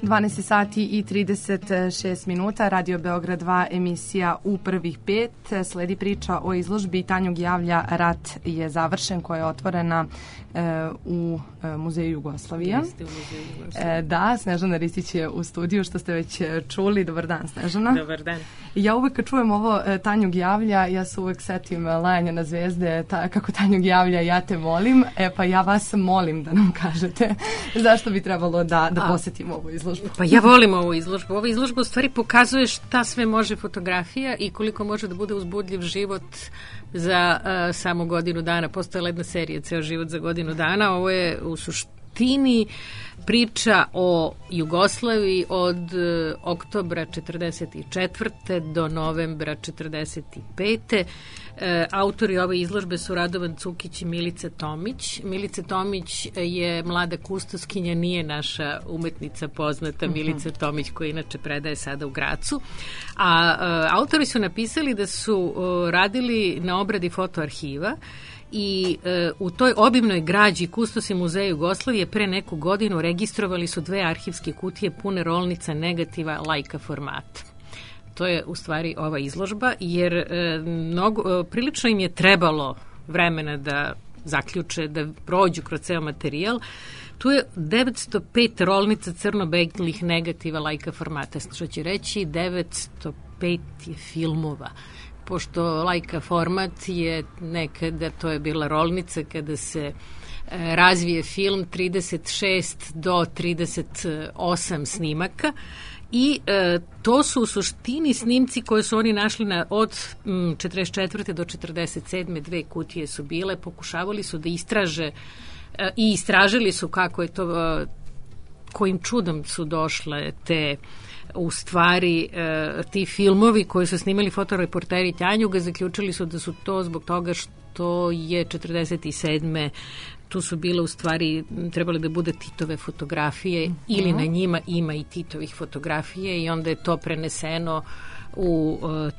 12 sati i 36 minuta, Radio Beograd 2, emisija U prvih 5. Sledi priča o izložbi Tanjug javlja Rat je završen, koja je otvorena u Muzeju Jugoslavije.
Jeste u Muzeju Jugoslavije.
Da, Snežana Ristić je u studiju, što ste već čuli. Dobar dan, Snežana.
Dobar dan.
Ja uvek kad čujem ovo Tanjug javlja, ja se uvek setim Lajanja na zvezde, kako Tanjug javlja, ja te molim. Pa ja vas molim da nam kažete zašto bi trebalo da posetimo ovu izložbu.
Pa ja volim ovu izložbu. Ova izložba u stvari pokazuje šta sve može fotografija i koliko može da bude uzbudljiv život za samo godinu dana. Postojala jedna serija Ceo život za godinu dana. Ovo je u suštini priča o Jugoslaviji od oktobra 1944. do novembra 1945. Autori ove izložbe su Radovan Cukić i Milica Tomić. Milica Tomić je mlada kustoskinja, nije naša umetnica poznata Milica Tomić, koja inače predaje sada u Gracu. A autori su napisali da su radili na obradi fotoarhiva i u toj obimnoj građi kustosi Muzeja Jugoslavije pre neku godinu registrovali su 2 arhivske kutije pune rolnica negativa Leica formata. To je u stvari ova izložba, jer prilično im je trebalo vremena da zaključe, da prođu kroz ceo materijal. Tu je 905 rolnica crno-belih negativa Leica formata, što će reći 905 je filmova. Pošto Leica format je nekada, to je bila rolnica kada se razvije film, 36 do 38 snimaka, i to su u suštini snimci koje su oni našli od 44. do 47. 2 kutije su bile, pokušavali su da istraže i istražili su kako je to, kojim čudom su došle te u stvari ti filmovi koji su snimali fotoreporteri Tanjuga. Zaključili su da su to zbog toga što je 47. tu su bile u stvari, trebali da bude Titove fotografije ili na njima ima i Titovih fotografije, i onda je to preneseno u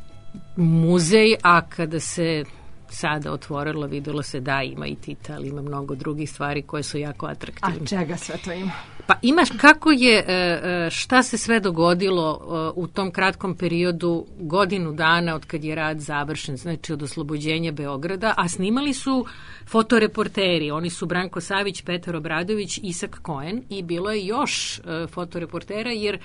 muzej, a kada se sada otvorilo, videlo se da ima i Tita, ali ima mnogo drugih stvari koje su jako atraktivne.
A čega sve to ima?
Pa imaš kako je, šta se sve dogodilo u tom kratkom periodu, godinu dana od kad je rad završen, znači od oslobođenja Beograda, a snimali su fotoreporteri. Oni su Branko Savić, Petar Obradović, Isak Koen, i bilo je još fotoreportera, jer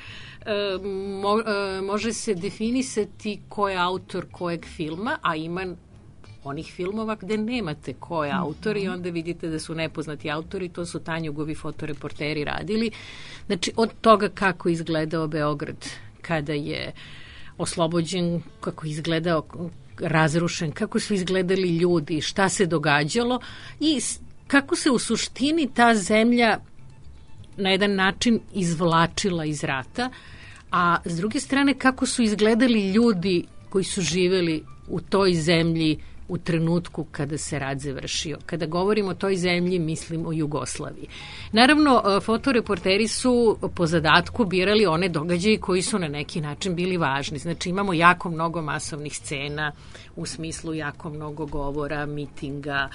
može se definisati ko je autor kojeg filma, a ima onih filmova gde nemate ko je autor i onda vidite da su nepoznati autori. To su Tanjugovi fotoreporteri radili. Znači, od toga kako izgledao Beograd kada je oslobođen, kako je izgledao razrušen, kako su izgledali ljudi, šta se događalo i kako se u suštini ta zemlja na jedan način izvlačila iz rata, a s druge strane kako su izgledali ljudi koji su živeli u toj zemlji u trenutku kada se rat završio. Kada govorimo o toj zemlji, mislim o Jugoslaviji. Naravno, fotoreporteri su po zadatku birali one događaje koji su na neki način bili važni. Znači, imamo jako mnogo masovnih scena, u smislu jako mnogo govora, mitinga,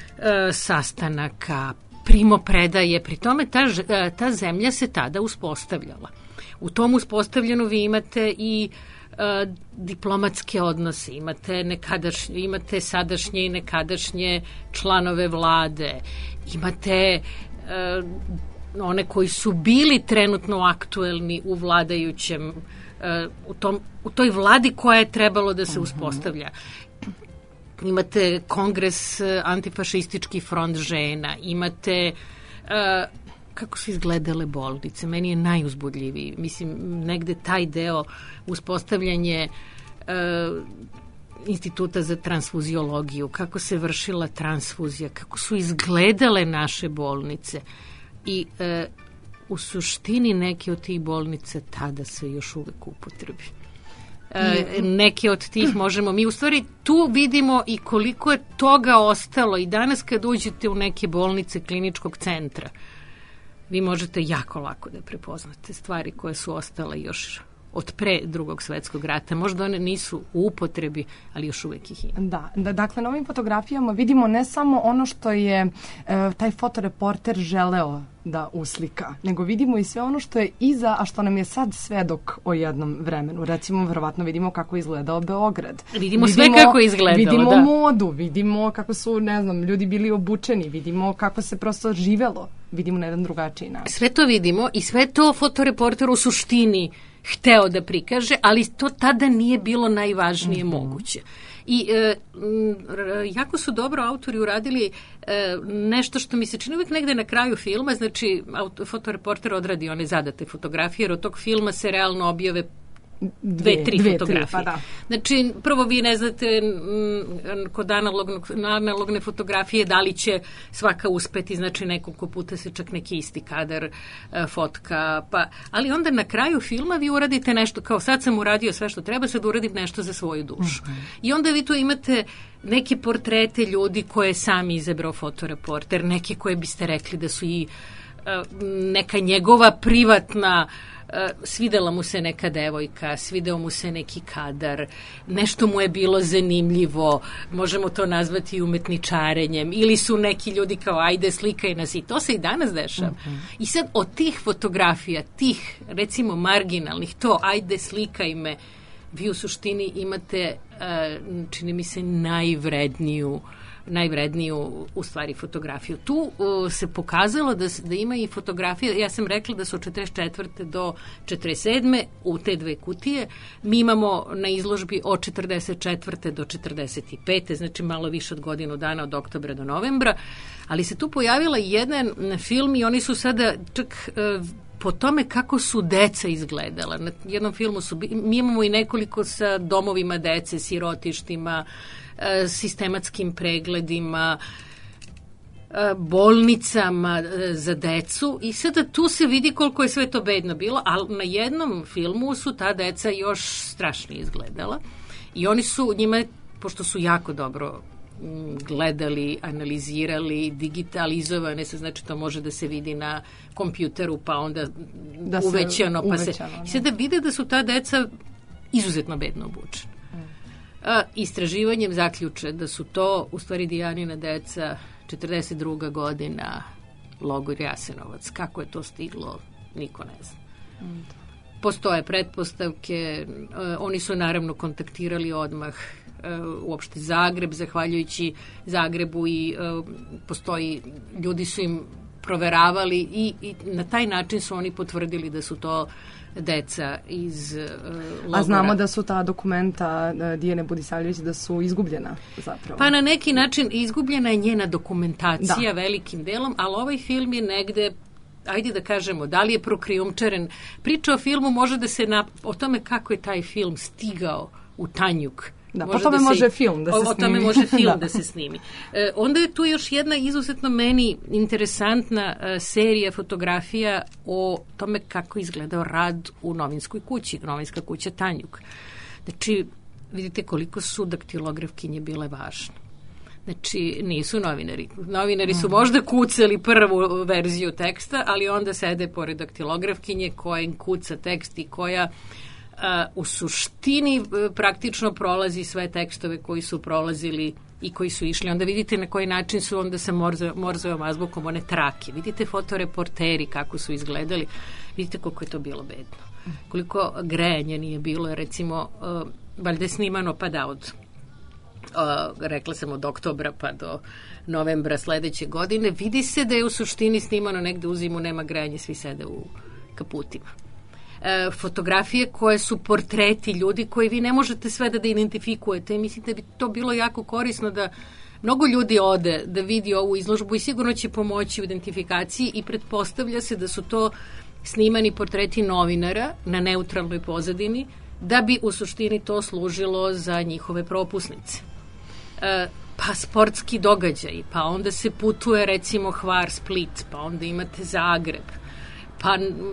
sastanaka, primopredaje. Pri tome ta zemlja se tada uspostavljala. U tom uspostavljenu vi imate i diplomatske odnose, imate sadašnje i nekadašnje članove vlade, imate one koji su bili trenutno aktuelni u vladajućem, u toj vladi koja je trebalo da se uspostavlja. Imate Kongres, antifašistički front žena, imate kako su izgledale bolnice. Meni je najuzbudljiviji. Mislim, negde taj deo uspostavljanje Instituta za transfuziologiju, kako se vršila transfuzija, kako su izgledale naše bolnice. I u suštini neke od tih bolnica tada se još uvek upotrebi. Neke od tih možemo mi, u stvari tu vidimo i koliko je toga ostalo i danas kad uđete u neke bolnice kliničkog centra, vi možete jako lako da prepoznate stvari koje su ostale još od pre Drugog svetskog rata. Možda one nisu u upotrebi, ali još uvek ih ima.
Da, dakle, na ovim fotografijama vidimo ne samo ono što je taj fotoreporter želeo da uslika, nego vidimo i sve ono što je iza, a što nam je sad svedok o jednom vremenu. Recimo, verovatno vidimo kako je izgledao Beograd.
Vidimo sve kako je izgledalo,
vidimo modu, vidimo kako su, ne znam, ljudi bili obučeni, vidimo kako se prosto živelo, vidimo na jedan drugačiji način.
Sve to vidimo i sve to fotoreporter u suštini hteo da prikaže, ali to tada nije bilo najvažnije moguće. I jako su dobro autori uradili nešto što mi se čini uvijek negde na kraju filma, znači fotoreporter odradi one zadate fotografije, jer od tog filma se realno objave dve, tri fotografije.
Pa da.
Znači, prvo vi ne znate kod analogne fotografije da li će svaka uspeti, znači nekoliko puta se čak neki isti kadar fotka, ali onda na kraju filma vi uradite nešto, kao sad sam uradio sve što treba, sad uradim nešto za svoju dušu. I onda vi tu imate neke portrete ljudi koje je sam izabrao fotoreporter, neke koje biste rekli da su i neka njegova privatna, svidela mu se neka devojka, svideo mu se neki kadar, nešto mu je bilo zanimljivo, možemo to nazvati umetničarenjem, ili su neki ljudi kao ajde slikaj nas, i to se i danas dešava. I sad od tih fotografija, tih recimo marginalnih, to ajde slikaj me, vi u suštini imate, čini mi se, najvredniju u stvari fotografiju. Tu se pokazalo da ima i fotografije, ja sam rekla da su od 44. do 47. u te dve kutije. Mi imamo na izložbi od 44. do 45. znači malo više od godinu dana, od oktobra do novembra, ali se tu pojavila jedan film i oni su sada čak po tome kako su deca izgledala. Na jednom filmu mi imamo i nekoliko sa domovima dece, sirotištima, sistematskim pregledima, bolnicama za decu, i sada tu se vidi koliko je sve to bedno bilo, ali na jednom filmu su ta deca još strašnije izgledala i oni su njima, pošto su jako dobro gledali, analizirali, digitalizovane se, znači to može da se vidi na kompjuteru, pa onda uvećano, pa se... I sada vide da su ta deca izuzetno bedno obučena. Istraživanjem zaključe da su to u stvari Dijanina deca, 42. godina, logor Jasenovac. Kako je to stiglo, niko ne zna. Postoje pretpostavke, oni su naravno kontaktirali odmah uopšte Zagreb, zahvaljujući Zagrebu, i postoji, ljudi su im proveravali i na taj način su oni potvrdili da su to deca iz logora.
A znamo da su ta dokumenta Dijane Budisavljević da su izgubljena zapravo.
Pa na neki način izgubljena je njena dokumentacija velikim delom, ali ovaj film je negde, ajde da kažemo, da li je prokrijumčaren. Priča o filmu može da se o tome kako je taj film stigao u Tanjuk.
Da, po tome može film da se snimi.
O tome može film da se snimi. Onda je tu još jedna izuzetno meni interesantna serija fotografija o tome kako izgledao rad u novinskoj kući, novinska kuća Tanjuk. Znači, vidite koliko su daktilografkinje bile važne. Znači, nisu novinari. Novinari su možda kucali prvu verziju teksta, ali onda sede pored daktilografkinje koja im kuca tekst i koja u suštini praktično prolazi sve tekstove koji su prolazili i koji su išli. Onda vidite na koji način su onda sa Morzevom azbukom one trake. Vidite fotoreporteri kako su izgledali. Vidite koliko je to bilo bedno. Koliko grejanja nije bilo, recimo, valjda je snimano pa da rekla sam od oktobra pa do novembra sledeće godine. Vidi se da je u suštini snimano negde u zimu, nema grejanja, svi sede u kaputima. Fotografije koje su portreti ljudi koji vi ne možete sve da identifikujete i mislim da bi to bilo jako korisno da mnogo ljudi ode da vidi ovu izložbu i sigurno će pomoći u identifikaciji i pretpostavlja se da su to snimani portreti novinara na neutralnoj pozadini da bi u suštini to služilo za njihove propusnice. Pa sportski događaj, pa onda se putuje recimo Hvar, Split, pa onda imate Zagreb, pa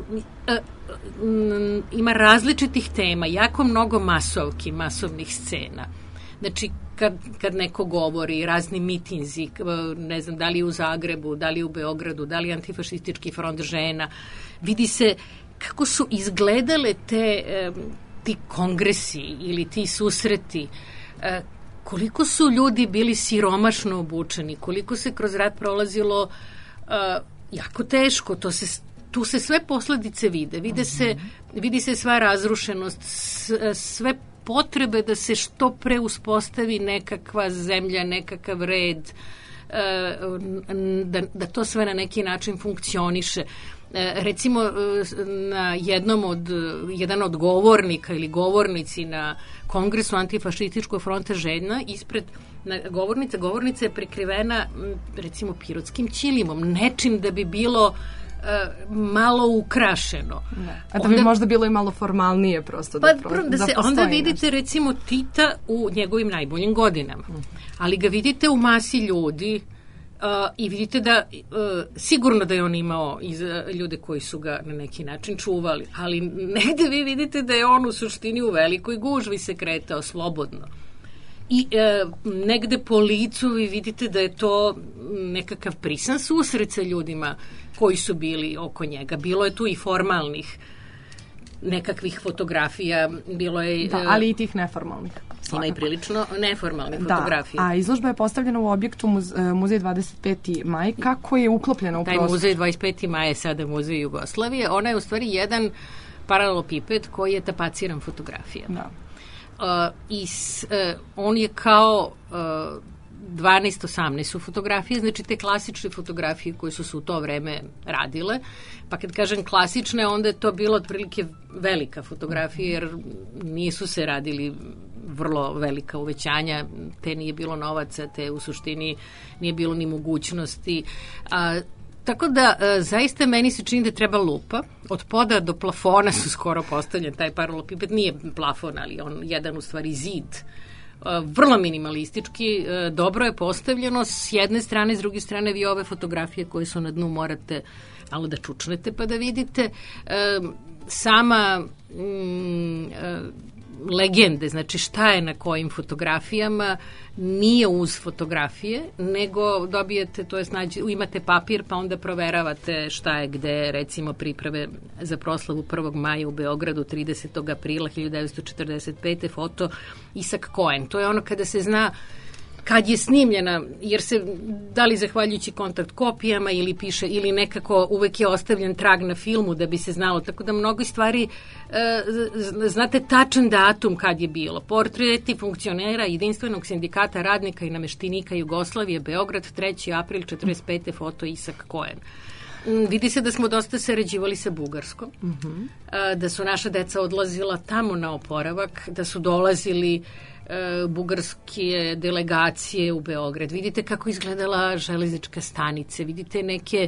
ima različitih tema, jako mnogo masovnih scena. Znači, kad neko govori, razni mitinzi, ne znam, da li u Zagrebu, da li u Beogradu, da li antifašistički front žena, vidi se kako su izgledale ti kongresi ili ti susreti, koliko su ljudi bili siromašno obučeni, koliko se kroz rat prolazilo jako teško, tu se sve posledice vide. Vidi se sva razrušenost, sve potrebe da se što pre uspostavi nekakva zemlja, nekakav red, da to sve na neki način funkcioniše. Recimo, jedan od govornika ili govornici na Kongresu Antifašističkog fronta žena ispred govornica je prekrivena recimo pirotskim ćilimom, nečim da bi bilo malo ukrašeno.
A da bi možda bilo i malo formalnije prosto.
Onda vidite recimo Tita u njegovim najboljim godinama, ali ga vidite u masi ljudi i vidite da sigurno da je on imao ljude koji su ga na neki način čuvali, ali negde vi vidite da je on u suštini u velikoj gužvi se kretao slobodno. I negde po licu vi vidite da je to nekakav prisan susret sa ljudima koji su bili oko njega. Bilo je tu i formalnih nekakvih fotografija, bilo je...
Da, ali i tih neformalnih.
Ima i prilično neformalne fotografije.
A izložba je postavljena u objektu Muzej 25. maj. Kako je uklopljena u prostor?
Taj Muzej 25. maj je sada Muzej Jugoslavije. Ona je u stvari jedan paralelopiped koji je tapaciran fotografija.
Da.
On je kao 12-18 su fotografije, znači te klasične fotografije koje su se u to vreme radile, pa kad kažem klasične, onda je to bilo otprilike velika fotografija, jer nisu se radili vrlo velika uvećanja, te nije bilo novaca, te u suštini nije bilo ni mogućnosti. Tako da, zaista meni se čini da treba lupa. Od poda do plafona su skoro postavljen taj paralelopiped. Nije plafon, ali on jedan u stvari zid. Vrlo minimalistički, dobro je postavljeno s jedne strane, s druge strane vi ove fotografije koje su na dnu morate malo da čučnete pa da vidite. Sama legende, znači šta je na kojim fotografijama, nije uz fotografije, nego dobijete, to jest imate papir pa onda proveravate šta je gde, recimo priprave za proslavu 1. maja u Beogradu 30. aprila 1945. foto Isak Cohen. To je ono kada se zna kad je snimljena, jer se, da li zahvaljujući kontakt kopijama ili piše, ili nekako uvek je ostavljen trag na filmu da bi se znalo, tako da mnogo stvari znate tačan datum kad je bilo. Portreti funkcionera Jedinstvenog sindikata radnika i nameštenika Jugoslavije, Beograd, 3. april 45. foto Isak Cohen. Vidi se da smo dosta sarađivali sa Bugarskom, da su naša deca odlazila tamo na oporavak, da su dolazili bugarske delegacije u Beograd. Vidite kako izgledala železnička stanica, vidite neke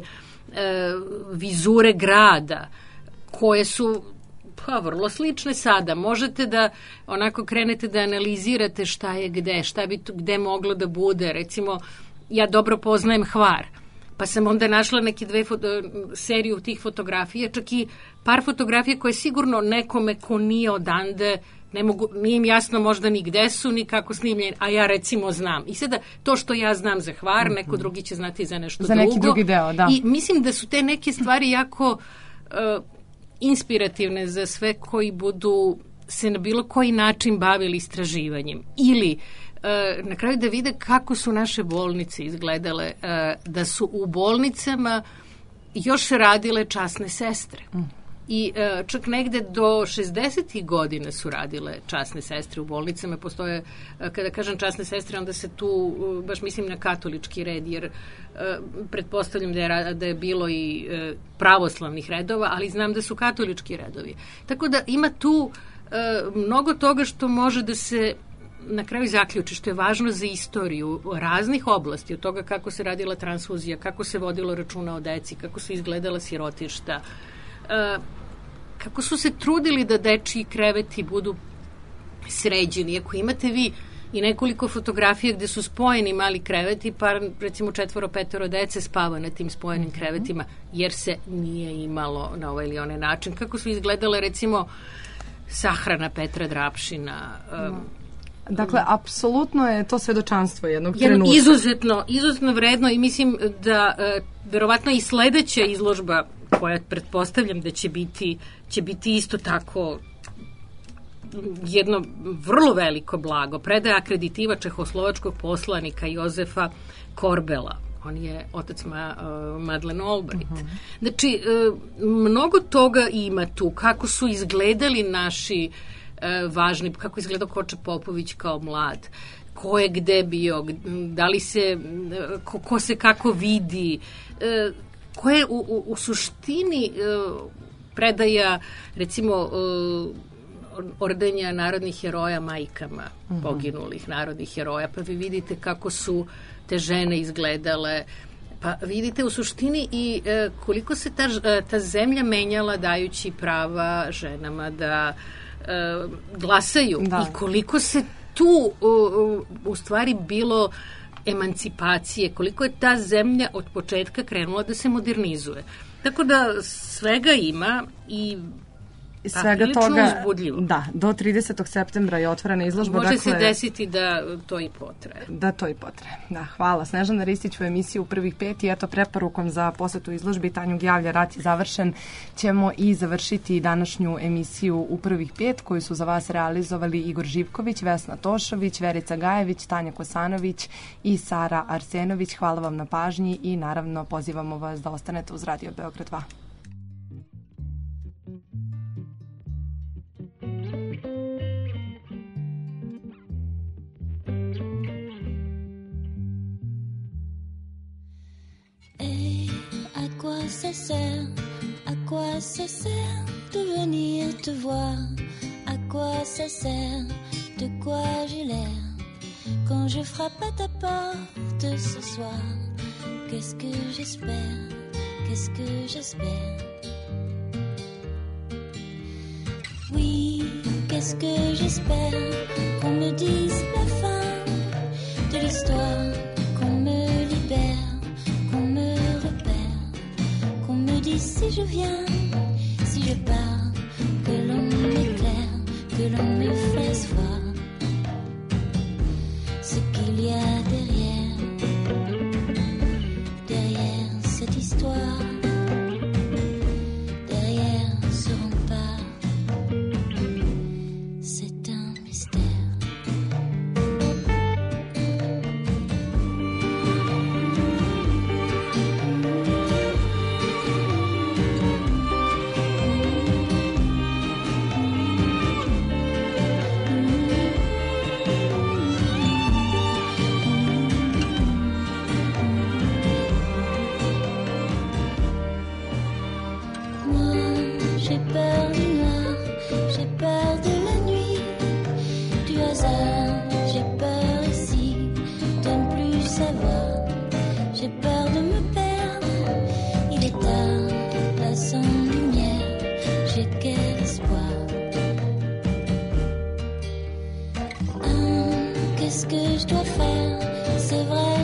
vizure grada koje su vrlo slične sada. Možete da onako krenete da analizirate šta je gde, šta bi gde moglo da bude. Recimo, ja dobro poznajem Hvar, pa sam onda našla neke seriju tih fotografija, čak i par fotografija koje sigurno nekome ko nije odande nije im jasno možda ni gde su, ni kako snimljeni, a ja recimo znam. I sada to što ja znam za Hvar, neko drugi će znati za nešto drugo.
Za neki drugi deo, da.
I mislim da su te neke stvari jako inspirativne za sve koji budu se na bilo koji način bavili istraživanjem. Ili na kraju da vide kako su naše bolnice izgledale, da su u bolnicama još radile časne sestre. I čak negde do 60. godina su radile časne sestre u bolnicama. Postoje, kada kažem časne sestre, onda se tu baš mislim na katolički red, jer pretpostavljam da je bilo i pravoslavnih redova, ali znam da su katolički redovi. Tako da ima tu mnogo toga što može da se na kraju zaključi, što je važno za istoriju raznih oblasti, od toga kako se radila transfuzija, kako se vodilo računa o deci, kako su izgledala sirotišta, kako su se trudili da dečiji kreveti budu sređeni. Ako imate vi i nekoliko fotografija gde su spojeni mali kreveti, pa recimo 4-5 dece spava na tim spojenim krevetima, jer se nije imalo na ovaj ili onaj način. Kako su izgledale recimo sahrana Petra Drapšina.
Dakle, apsolutno je to svedočanstvo jednog trenutka.
Izuzetno vredno i mislim da verovatno i sledeća izložba koja pretpostavljam da će biti isto tako jedno vrlo veliko blago. Predaje akreditiva čehoslovačkog poslanika Jozefa Korbela. On je otac Madeleine Albright. Znači, mnogo toga ima tu. Kako su izgledali naši važni, kako izgledao Koča Popović kao mlad, ko je gde bio, da li se, ko se kako vidi, ko je u suštini predaja, recimo, ordenja narodnih heroja majkama poginulih narodnih heroja, pa vi vidite kako su te žene izgledale, pa vidite u suštini i koliko se ta zemlja menjala dajući prava ženama da glasaju i koliko se tu u stvari bilo emancipacije, koliko je ta zemlja od početka krenula da se modernizuje. Tako da svega ima i
svega toga, da, do 30. septembra je otvorena izložba.
Može se desiti da to i potraje.
Da, hvala. Snežana Ristić u emisiji U prvih 5 i eto preporukom za posetu izložbi Tanjug javlja, rat je završen. Ćemo i završiti današnju emisiju U prvih 5 koju su za vas realizovali Igor Živković, Vesna Tošović, Verica Gajević, Tanja Kosanović i Sara Arsenović. Hvala vam na pažnji i naravno pozivamo vas da ostanete uz Radio Beograd 2.
À quoi ça sert de venir te voir? À quoi ça sert? De quoi j'ai l'air quand je frappe à ta porte ce soir? Qu'est-ce que j'espère? Qu'est-ce que j'espère? Oui, qu'est-ce que j'espère? Qu'on me dise la fin de l'histoire, qu'on me libère, qu'on me repère, qu'on me dise si je viens, si je pars, que l'on m'éclaire, que l'on me fasse voir ce qu'il y a derrière cette histoire, derrière ce rempart. C'est un mystère. J'ai peur du noir, j'ai peur de la nuit, du hasard, j'ai peur ici de ne plus savoir, j'ai peur de me perdre, il est tard, là sans lumière, j'ai quel espoir. Qu'est-ce que je dois faire? C'est vrai.